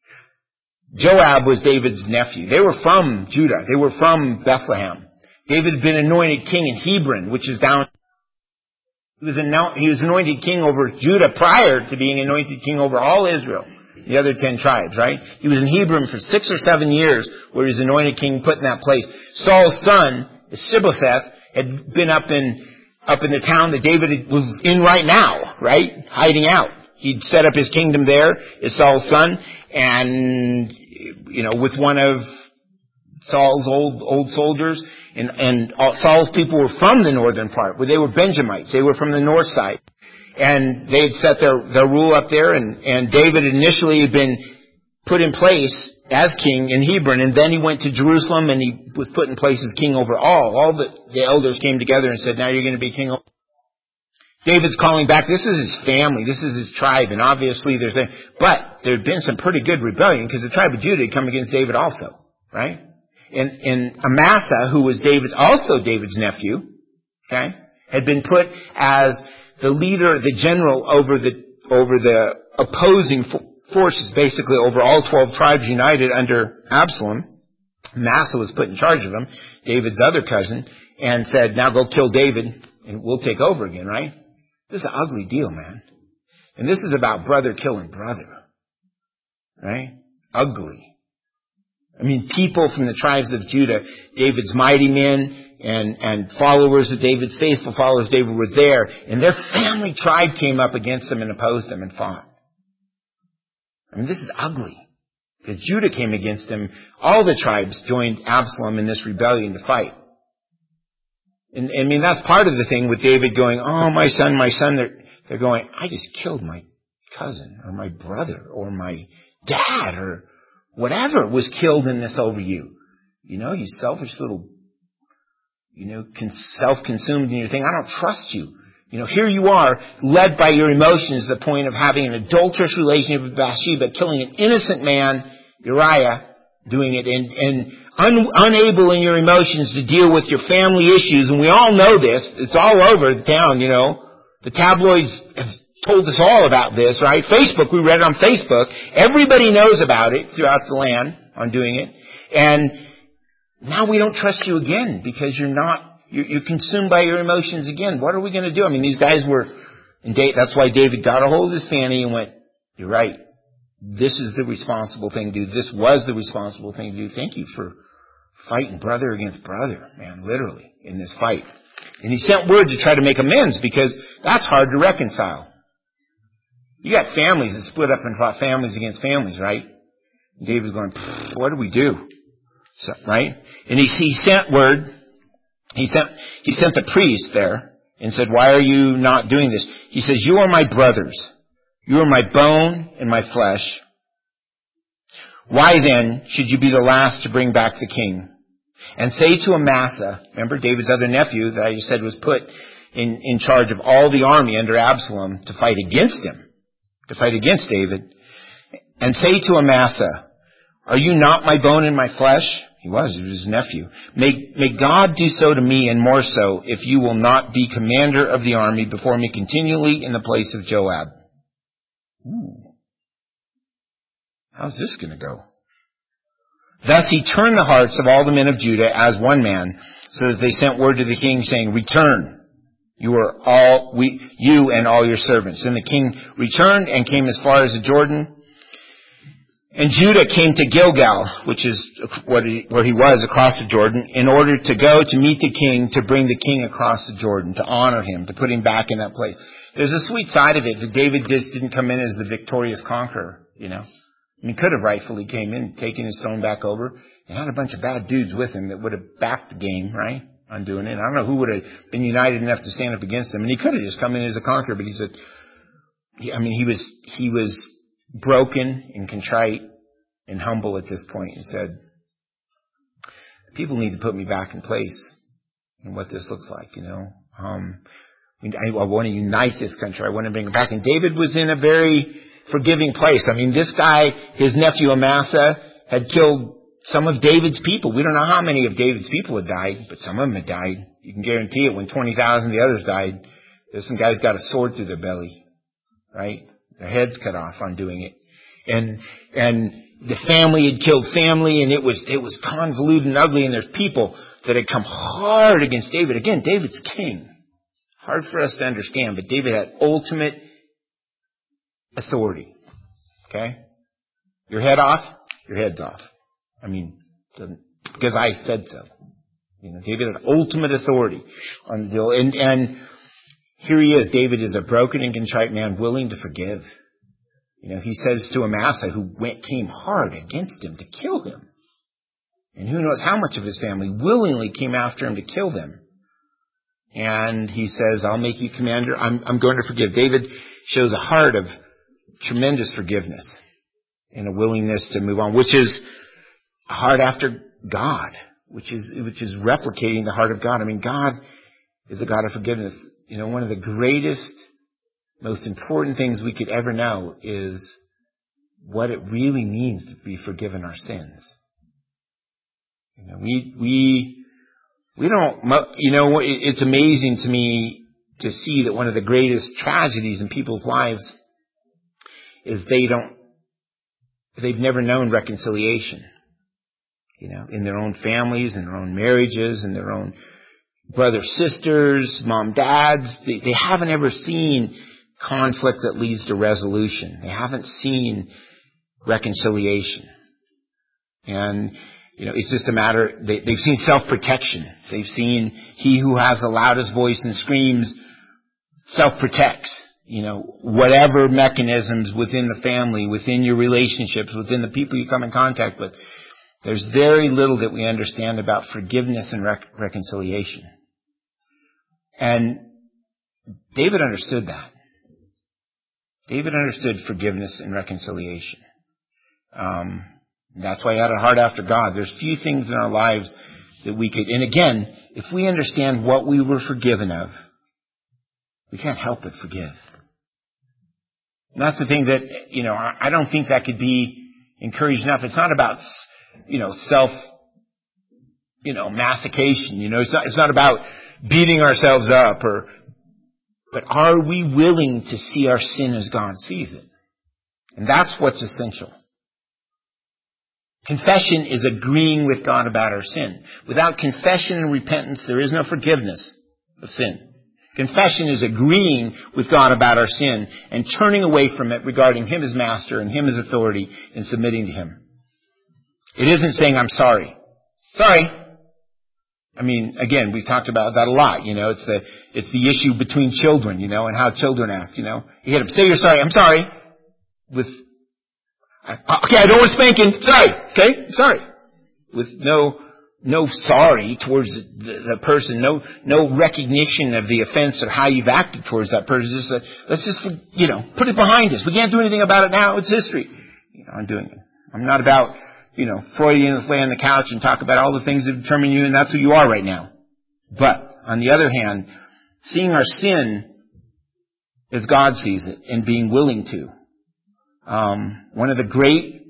Joab was David's nephew. They were from Judah. They were from Bethlehem. David had been anointed king in Hebron, which is down, he was, anno- he was anointed king over Judah prior to being anointed king over all Israel, the other ten tribes, right? He was in Hebron for six or seven years where he was anointed king, put in that place. Saul's son, Ishibosheth, had been up in, up in the town that David was in right now, right? Hiding out. He'd set up his kingdom there as Saul's son, and, you know, with one of Saul's old, old soldiers, and, and all, Saul's people were from the northern part, where they were Benjamites. They were from the north side. And they had set their, their rule up there, and, and David initially had been put in place as king in Hebron, and then he went to Jerusalem, and he was put in place as king over all. All the, the elders came together and said, "Now you're going to be king over." David's calling back. This is his family. This is his tribe, and obviously there's a, but there had been some pretty good rebellion, because the tribe of Judah had come against David also, right? And, and Amasa, who was David's, also David's nephew, okay, had been put as the leader, the general over the, over the opposing forces, basically over all twelve tribes united under Absalom. Amasa was put in charge of them, David's other cousin, and said, "Now go kill David and we'll take over again," right? This is an ugly deal, man. And this is about brother killing brother, right? Ugly. I mean, people from the tribes of Judah, David's mighty men and, and followers of David, faithful followers of David, were there, and their family tribe came up against them and opposed them and fought. I mean, this is ugly, because Judah came against them. All the tribes joined Absalom in this rebellion to fight. And, I mean, that's part of the thing with David going, "Oh, my son, my son." They're, they're going, "I just killed my cousin or my brother or my dad or whatever was killed in this over you. You know, you selfish little, you know, self-consumed in your thing. I don't trust you You know, here you are, led by your emotions to the point of having an adulterous relationship with Bathsheba, killing an innocent man, Uriah, doing it, and, and un, unable in your emotions to deal with your family issues. And we all know this. It's all over the town, you know. The tabloids have told us all about this, right? Facebook, we read it on Facebook. Everybody knows about it throughout the land on doing it. And now we don't trust you again because you're not, you're, you're consumed by your emotions again. What are we going to do? I mean, these guys were, and Dave, that's why David got a hold of his fanny and went, you're right. This is the responsible thing to do. This was the responsible thing to do. Thank you for fighting brother against brother, man, literally, in this fight. And he sent word to try to make amends because that's hard to reconcile. You got families that split up and fought families against families, right? And David's going, what do we do? So, right? And he, he sent word. He sent, he sent the priest there and said, why are you not doing this? He says, you are my brothers. You are my bone and my flesh. Why then should you be the last to bring back the king? And say to Amasa, remember David's other nephew that I just said was put in, in charge of all the army under Absalom to fight against him, to fight against David. And say to Amasa, are you not my bone and my flesh? He was, he was his nephew. May, may God do so to me and more so if you will not be commander of the army before me continually in the place of Joab. Ooh. How's this going to go? Thus he turned the hearts of all the men of Judah as one man, so that they sent word to the king saying, return, you are all, we, you and all your servants. And the king returned and came as far as the Jordan. And Judah came to Gilgal, which is what he, where he was across the Jordan, in order to go to meet the king, to bring the king across the Jordan, to honor him, to put him back in that place. There's a sweet side of it that David just didn't come in as the victorious conqueror, you know. I mean, he could have rightfully came in, taken his throne back over, and had a bunch of bad dudes with him that would have backed the game, right, on doing it. I don't know who would have been united enough to stand up against him. And he could have just come in as a conqueror, but he said, I mean, he was, he was broken and contrite and humble at this point and said, people need to put me back in place and what this looks like, you know. Um, I, I want to unite this country. I want to bring it back. And David was in a very forgiving place. I mean, this guy, his nephew Amasa, had killed some of David's people. We don't know how many of David's people had died, but some of them had died. You can guarantee it when twenty thousand of the others died. There's some guys got a sword through their belly, right? Their heads cut off on doing it. And, and the family had killed family, and it was, it was convoluted and ugly, and there's people that had come hard against David. Again, David's king. Hard for us to understand, but David had ultimate authority. Okay? Your head off, your head's off. I mean, because I said so. You know, David had ultimate authority on the deal. And, and here he is. David is a broken and contrite man willing to forgive. You know, he says to Amasa, who went, came hard against him to kill him. And who knows how much of his family willingly came after him to kill them. And he says, I'll make you commander. I'm, I'm going to forgive. David shows a heart of tremendous forgiveness and a willingness to move on, which is a heart after God, which is, which is replicating the heart of God. I mean, God is a God of forgiveness. You know, one of the greatest, most important things we could ever know is what it really means to be forgiven our sins. You know, we, we, we don't, you know, it's amazing to me to see that one of the greatest tragedies in people's lives is they don't, they've never known reconciliation. You know, in their own families, in their own marriages, in their own brothers, sisters, mom, dads. They, they haven't ever seen conflict that leads to resolution. They haven't seen reconciliation. And, you know, it's just a matter, they, they've seen self-protection. They've seen he who has the loudest voice and screams self-protects. You know, whatever mechanisms within the family, within your relationships, within the people you come in contact with. There's very little that we understand about forgiveness and rec- reconciliation. And David understood that. David understood forgiveness and reconciliation. Um, that's why he had a heart after God. There's few things in our lives that we could, and again, if we understand what we were forgiven of, we can't help but forgive. And that's the thing that, you know, I don't think that could be encouraged enough. It's not about, you know, self, you know, mastication. You know, it's not, it's not about beating ourselves up or, but are we willing to see our sin as God sees it? And that's what's essential. Confession is agreeing with God about our sin. Without confession and repentance, there is no forgiveness of sin. Confession is agreeing with God about our sin and turning away from it, regarding Him as master and Him as authority, and submitting to Him. It isn't saying, I'm sorry. Sorry. I mean, again, we've talked about that a lot, you know, it's the, it's the issue between children, you know, and how children act, you know. You hit them, say you're sorry, I'm sorry. With, okay, I don't want spanking, sorry, okay, sorry. With no, no sorry towards the, the person, no, no recognition of the offense or how you've acted towards that person. Just, uh, let's just, you know, put it behind us. We can't do anything about it now, it's history. You know, I'm doing it. I'm not about, you know, Freudian lay on the couch and talk about all the things that determine you, and that's who you are right now. But, on the other hand, seeing our sin as God sees it and being willing to. Um, one of the great,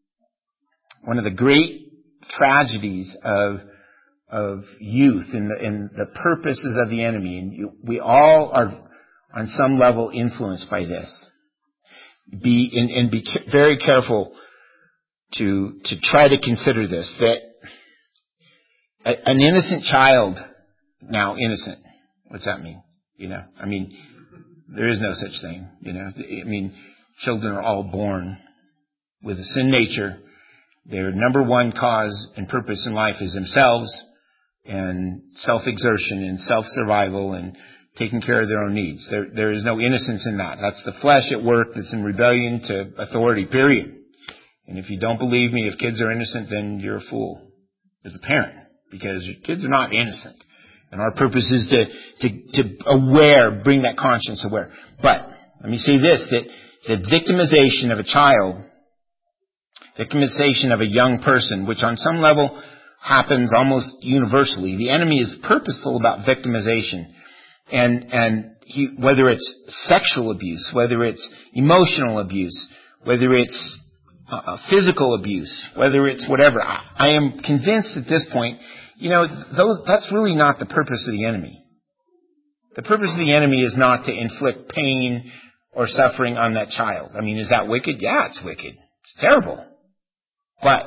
one of the great tragedies of, of youth and the, and the purposes of the enemy, and you, we all are on some level influenced by this. Be, and, and be very careful to to try to consider this, that a, an innocent child, now innocent, what's that mean? You know, I mean, there is no such thing, you know. I mean, children are all born with a sin nature. Their number one cause and purpose in life is themselves and self-exertion and self-survival and taking care of their own needs. There, there is no innocence in that. That's the flesh at work that's in rebellion to authority, period. And if you don't believe me, if kids are innocent, then you're a fool as a parent, because your kids are not innocent. And our purpose is to, to, to aware, bring that conscience aware. But let me say this, that the victimization of a child, victimization of a young person, which on some level happens almost universally. The enemy is purposeful about victimization. And, and he, whether it's sexual abuse, whether it's emotional abuse, whether it's Uh, physical abuse, whether it's whatever. I, I am convinced at this point, you know, those, that's really not the purpose of the enemy. The purpose of the enemy is not to inflict pain or suffering on that child. I mean, is that wicked? Yeah, it's wicked. It's terrible. But,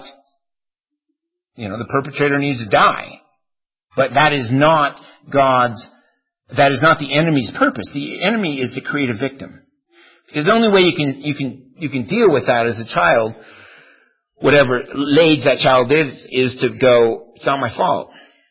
you know, the perpetrator needs to die. But that is not God's, that is not the enemy's purpose. The enemy is to create a victim. Because the only way you can, you can, you can deal with that as a child, whatever age that child is, is to go, it's not my fault.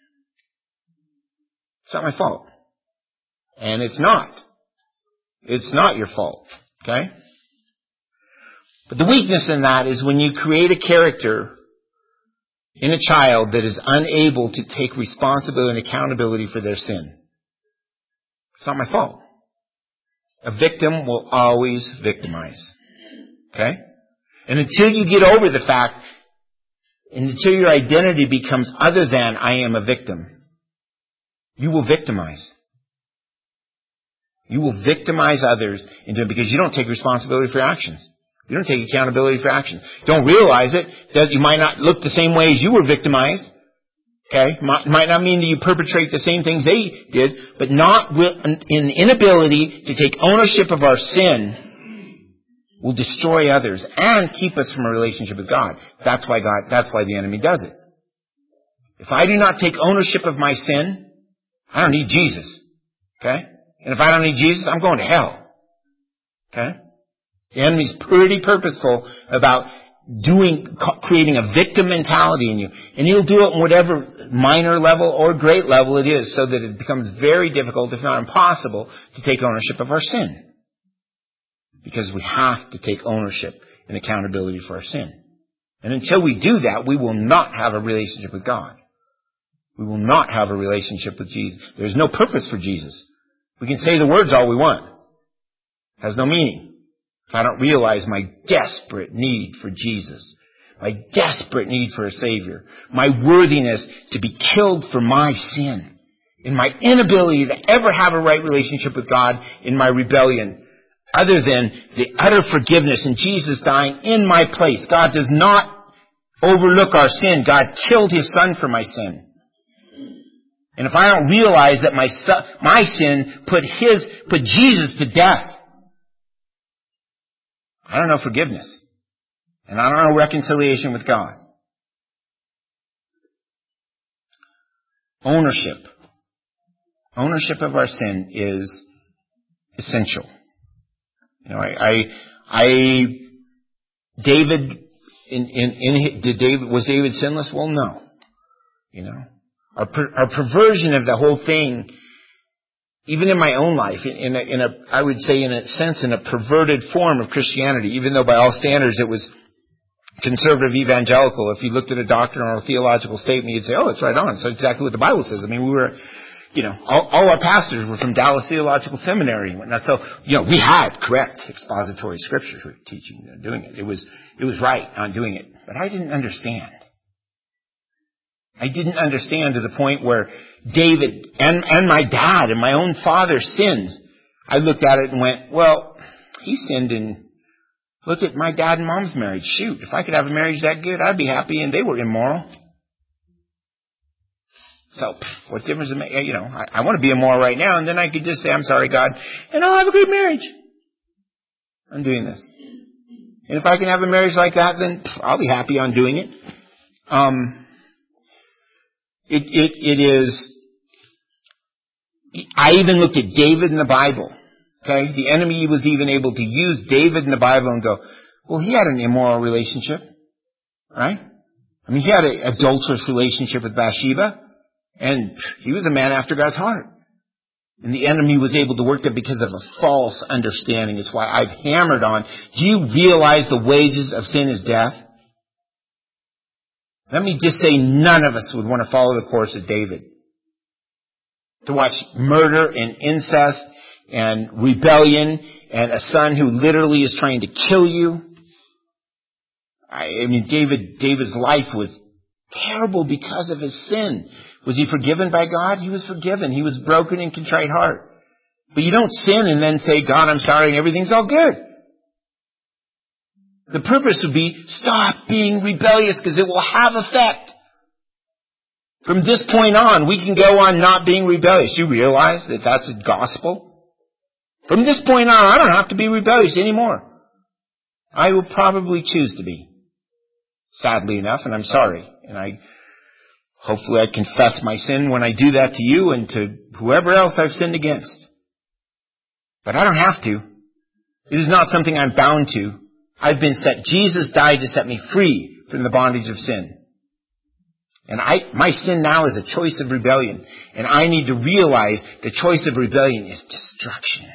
It's not my fault. And it's not. It's not your fault. Okay? But the weakness in that is when you create a character in a child that is unable to take responsibility and accountability for their sin. It's not my fault. A victim will always victimize. Okay? And until you get over the fact, and until your identity becomes other than I am a victim, you will victimize. You will victimize others into it because you don't take responsibility for your actions. You don't take accountability for actions. You don't realize it. That you might not look the same way as you were victimized. Okay? Might, might not mean that you perpetrate the same things they did, but not with an inability to take ownership of our sin will destroy others and keep us from a relationship with God. That's why God, that's why the enemy does it. If I do not take ownership of my sin, I don't need Jesus. Okay? And if I don't need Jesus, I'm going to hell. Okay? The enemy's pretty purposeful about doing, creating a victim mentality in you. And he'll do it in whatever minor level or great level it is, so that it becomes very difficult, if not impossible, to take ownership of our sin. Because we have to take ownership and accountability for our sin. And until we do that, we will not have a relationship with God. We will not have a relationship with Jesus. There's no purpose for Jesus. We can say the words all we want. It has no meaning. If I don't realize my desperate need for Jesus, my desperate need for a Savior, my worthiness to be killed for my sin, in my inability to ever have a right relationship with God, in my rebellion, other than the utter forgiveness and Jesus dying in my place. God does not overlook our sin. God killed His Son for my sin. And if I don't realize that my son, my sin put His, put Jesus to death, I don't know forgiveness. And I don't know reconciliation with God. Ownership. Ownership of our sin is essential. You know, I, I, I David, in, in, in, did David, was David sinless? Well, no. You know, our, per, our perversion of the whole thing, even in my own life, in a, in a, I would say in a sense, in a perverted form of Christianity, even though by all standards it was conservative evangelical. If you looked at a doctrine or a theological statement, you'd say, oh, it's right on. It's exactly what the Bible says. I mean, we were, you know, all, all our pastors were from Dallas Theological Seminary and whatnot. So, you know, we had correct expository scriptures we were teaching and doing it. It was, it was right on doing it. But I didn't understand. I didn't understand to the point where David and, and my dad and my own father's sins, I looked at it and went, well, he sinned in, look at my dad and mom's marriage. Shoot, if I could have a marriage that good, I'd be happy, and they were immoral. So, what difference does it make? You know, I, I want to be immoral right now, and then I could just say, I'm sorry, God, and I'll have a great marriage. I'm doing this. And if I can have a marriage like that, then I'll be happy on doing it. Um, it, it, it is, I even looked at David in the Bible. Okay, the enemy was even able to use David in the Bible and go, well, he had an immoral relationship, right? I mean, he had an adulterous relationship with Bathsheba, and he was a man after God's heart. And the enemy was able to work that because of a false understanding. It's why I've hammered on, do you realize the wages of sin is death? Let me just say, none of us would want to follow the course of David. To watch murder and incest and rebellion and a son who literally is trying to kill you. I, I mean, David, David's life was terrible because of his sin. Was he forgiven by God? He was forgiven. He was broken and contrite heart. But you don't sin and then say, God, I'm sorry, and everything's all good. The purpose would be, stop being rebellious, because it will have effect. From this point on, we can go on not being rebellious. You realize that that's a gospel? From this point on, I don't have to be rebellious anymore. I will probably choose to be. Sadly enough, and I'm sorry. And I, hopefully I confess my sin when I do that to you and to whoever else I've sinned against. But I don't have to. It is not something I'm bound to. I've been set. Jesus died to set me free from the bondage of sin. And I, my sin now is a choice of rebellion. And I need to realize the choice of rebellion is destruction.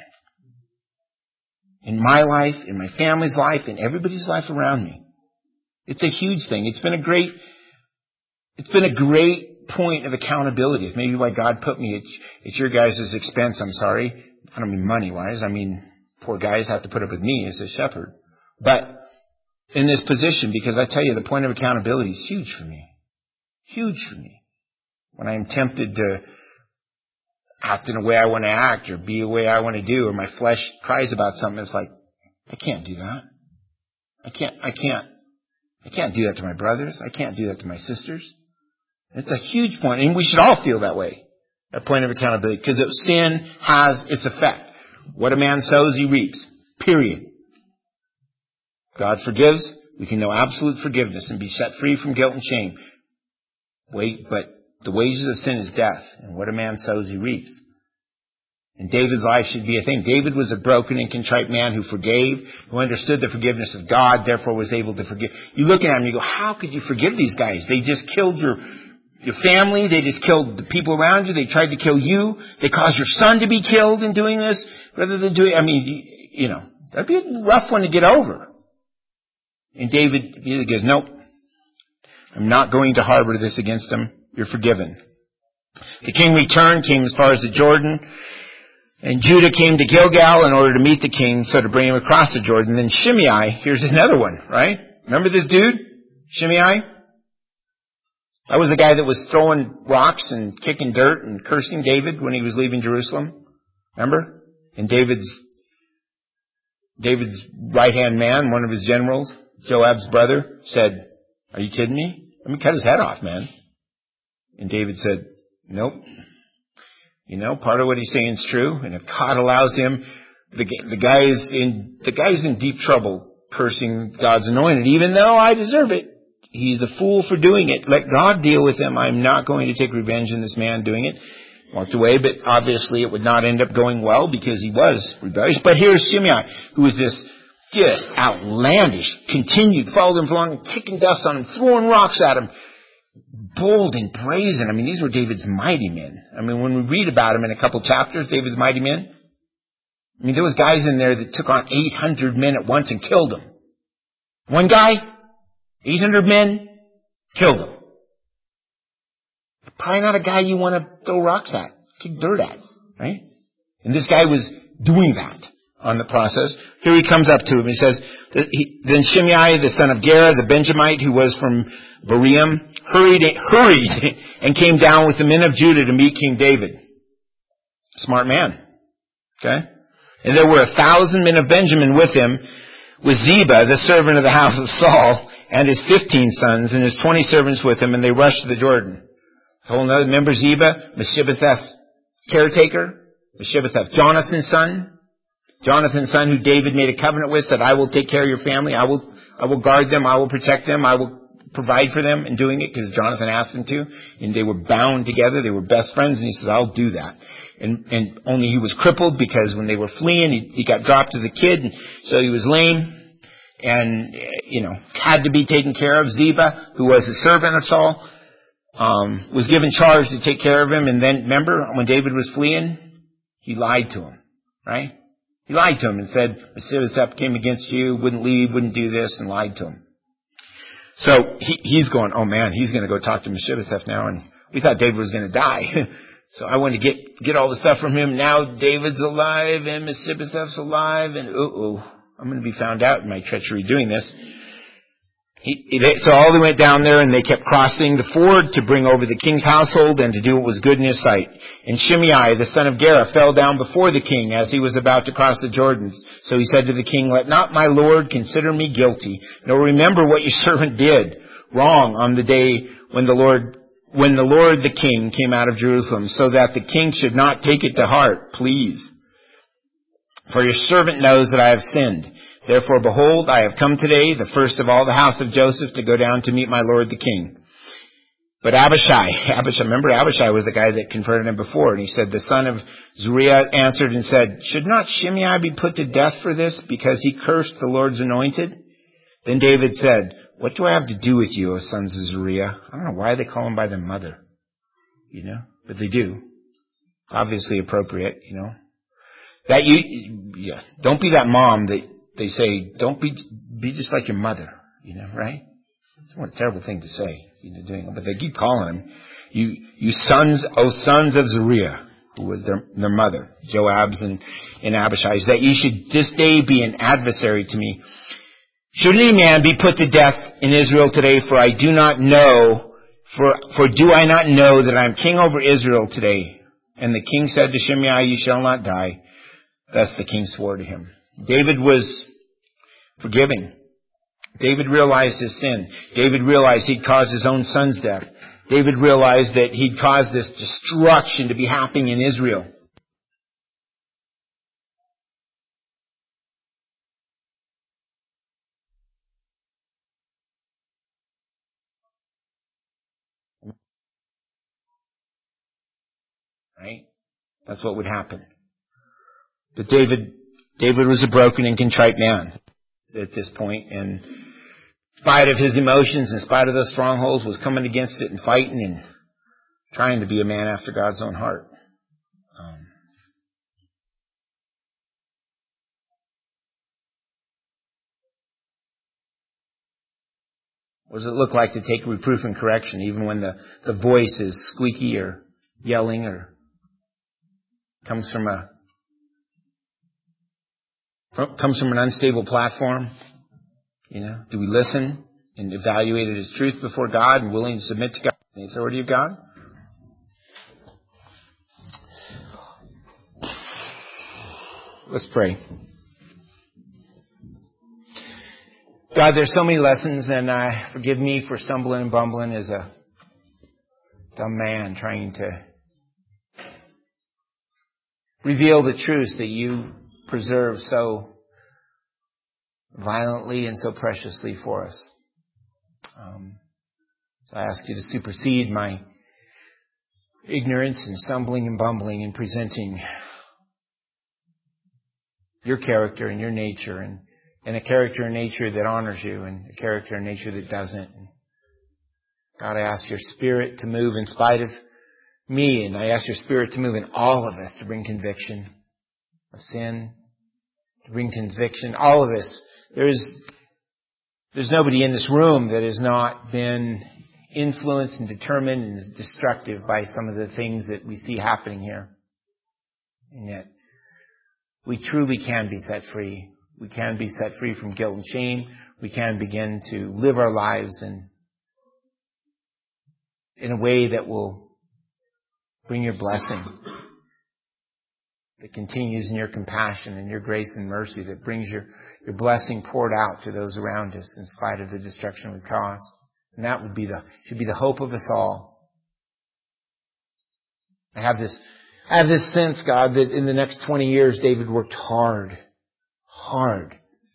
In my life, in my family's life, in everybody's life around me. It's a huge thing. It's been a great, it's been a great point of accountability. It's maybe why God put me at, at your guys' expense. I'm sorry. I don't mean money-wise. I mean, poor guys have to put up with me as a shepherd. But in this position, because I tell you, the point of accountability is huge for me. Huge for me. When I'm tempted to act in a way I want to act or be a way I want to do, or my flesh cries about something, it's like, I can't do that. I can't, I can't, I can't do that to my brothers. I can't do that to my sisters. It's a huge point, and we should all feel that way. That point of accountability, because sin has its effect. What a man sows, he reaps. Period. God forgives. We can know absolute forgiveness and be set free from guilt and shame. Wait, but the wages of sin is death, and what a man sows, he reaps. And David's life should be a thing. David was a broken and contrite man who forgave, who understood the forgiveness of God, therefore was able to forgive. You look at him and you go, how could you forgive these guys? They just killed your, your family. They just killed the people around you. They tried to kill you. They caused your son to be killed in doing this, rather than doing, I mean, you know, that'd be a rough one to get over. And David immediately goes, nope, I'm not going to harbor this against them. You're forgiven. The king returned, came as far as the Jordan, and Judah came to Gilgal in order to meet the king, so to bring him across the Jordan. Then Shimei, here's another one, right? Remember this dude? Shimei? That was the guy that was throwing rocks and kicking dirt and cursing David when he was leaving Jerusalem. Remember? And David's David's right-hand man, one of his generals, Joab's brother, said, "Are you kidding me? Let me cut his head off, man." And David said, "Nope. You know, part of what he's saying is true. And if God allows him, the, the guy's in the guy's in deep trouble cursing God's anointed, even though I deserve it. He's a fool for doing it. Let God deal with him. I'm not going to take revenge on this man doing it." Walked away, but obviously it would not end up going well because he was rebellious. But here's Shimei, who was this just outlandish, continued, followed him along, kicking dust on him, throwing rocks at him. Bold and brazen. I mean, these were David's mighty men. I mean, when we read about him in a couple chapters, David's mighty men, I mean, there was guys in there that took on eight hundred men at once and killed them. One guy, eight hundred men, killed them. Probably not a guy you want to throw rocks at, kick dirt at, right? And this guy was doing that on the process. Here he comes up to him. He says, "Then Shimei, the son of Gera, the Benjamite, who was from Beream, hurried, hurried and came down with the men of Judah to meet King David." Smart man. Okay? "And there were a thousand men of Benjamin with him, with Ziba, the servant of the house of Saul, and his fifteen sons, and his twenty servants with him, and they rushed to the Jordan." Told another member, Ziba, Mephibosheth's caretaker, Mephibosheth, Jonathan's son, Jonathan's son who David made a covenant with, said, "I will take care of your family. I will, I will guard them. I will protect them. I will provide for them," in doing it because Jonathan asked him to. And they were bound together. They were best friends. And he says, "I'll do that." And, and only he was crippled because when they were fleeing, he, he got dropped as a kid. And so he was lame and, you know, had to be taken care of. Ziba, who was a servant of Saul, Um, was given charge to take care of him. And then, remember, when David was fleeing, he lied to him, right? He lied to him and said, "Mephibosheth came against you, wouldn't leave, wouldn't do this," and lied to him. So he, he's going, "Oh man, he's going to go talk to Mephibosheth now." And we thought David was going to die. So I wanted to get, get all the stuff from him. Now David's alive and Mephibosheth's alive, and uh-oh, I'm going to be found out in my treachery doing this. He, they, so all they went down there, and they kept crossing the ford to bring over the king's household and to do what was good in his sight. And Shimei, the son of Gera, fell down before the king as he was about to cross the Jordan. So he said to the king, "Let not my lord consider me guilty, nor remember what your servant did wrong on the day when the Lord, when the Lord the king came out of Jerusalem, so that the king should not take it to heart, please. For your servant knows that I have sinned. Therefore, behold, I have come today, the first of all the house of Joseph, to go down to meet my lord the king." But Abishai, Abishai, remember Abishai was the guy that confronted him before, and he said, the son of Zeruiah answered and said, "Should not Shimei be put to death for this, because he cursed the Lord's anointed?" Then David said, "What do I have to do with you, O sons of Zeruiah?" I don't know why they call him by their mother, you know, but they do. Obviously appropriate, you know. That you, yeah, don't be that mom that they say, don't be, be just like your mother, you know, right? It's what a terrible thing to say, you know, doing, but they keep calling him, you, you sons, O sons of Zeruiah, who was their, their mother, Joab's and, and Abishai's, that ye should this day be an adversary to me. Should any man be put to death in Israel today? For I do not know, for, for do I not know that I am king over Israel today? And the king said to Shimei, "You shall not die." Thus the king swore to him. David was forgiving. David realized his sin. David realized he'd caused his own son's death. David realized that he'd caused this destruction to be happening in Israel. Right? That's what would happen. But David, David was a broken and contrite man at this point, and in spite of his emotions, in spite of those strongholds, was coming against it and fighting and trying to be a man after God's own heart. Um, what does it look like to take reproof and correction, even when the, the voice is squeaky or yelling or comes from a comes from an unstable platform? You know, do we listen and evaluate it as truth before God and willing to submit to God? The authority of God. Let's pray. God, there's so many lessons, and uh, forgive me for stumbling and bumbling as a dumb man trying to reveal the truths that you preserve so violently and so preciously for us. Um, so I ask you to supersede my ignorance and stumbling and bumbling in presenting your character and your nature, and, and a character and nature that honors you and a character and nature that doesn't. God, I ask your Spirit to move in spite of me, and I ask your Spirit to move in all of us to bring conviction of sin, to bring conviction. All of us. There's, there's nobody in this room that has not been influenced and determined and destructive by some of the things that we see happening here. And yet, we truly can be set free. We can be set free from guilt and shame. We can begin to live our lives in, in a way that will bring your blessing, that continues in your compassion and your grace and mercy, that brings your, your blessing poured out to those around us in spite of the destruction we cause. And that would be the, should be the hope of us all. I have this I have this sense, God, that in the next twenty years, David worked hard, hard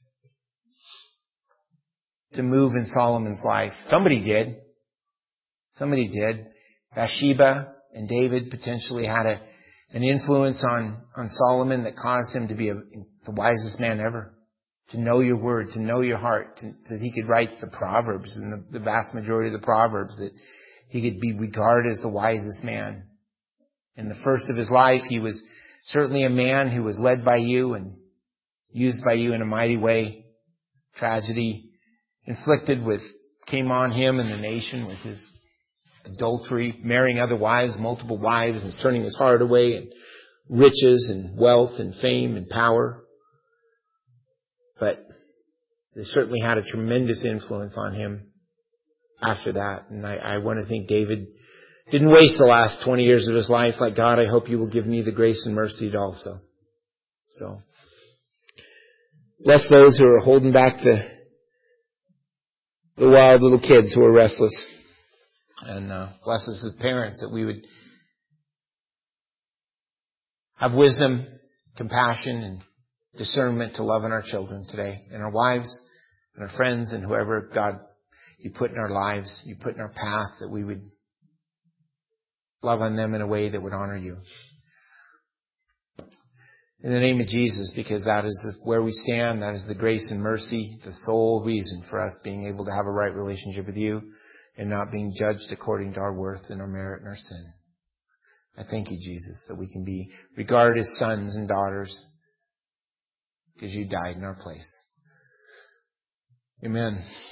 to move in Solomon's life. Somebody did. Somebody did. Bathsheba and David potentially had a, an influence on, on Solomon that caused him to be a, the wisest man ever. To know your word, to know your heart, to, that he could write the Proverbs and the, the vast majority of the Proverbs, that he could be regarded as the wisest man. In the first of his life, he was certainly a man who was led by you and used by you in a mighty way. Tragedy inflicted with, came on him and the nation with his adultery, marrying other wives, multiple wives, and turning his heart away, and riches and wealth and fame and power. But they certainly had a tremendous influence on him after that. And I, I want to think David didn't waste the last twenty years of his life like, God, I hope you will give me the grace and mercy to also. So, bless those who are holding back the, the wild little kids who are restless. And uh, bless us as parents that we would have wisdom, compassion, and discernment to love in our children today, and our wives, and our friends, and whoever, God, you put in our lives, you put in our path, that we would love on them in a way that would honor you. In the name of Jesus, because that is where we stand, that is the grace and mercy, the sole reason for us being able to have a right relationship with you and not being judged according to our worth and our merit and our sin. I thank you, Jesus, that we can be regarded as sons and daughters because you died in our place. Amen.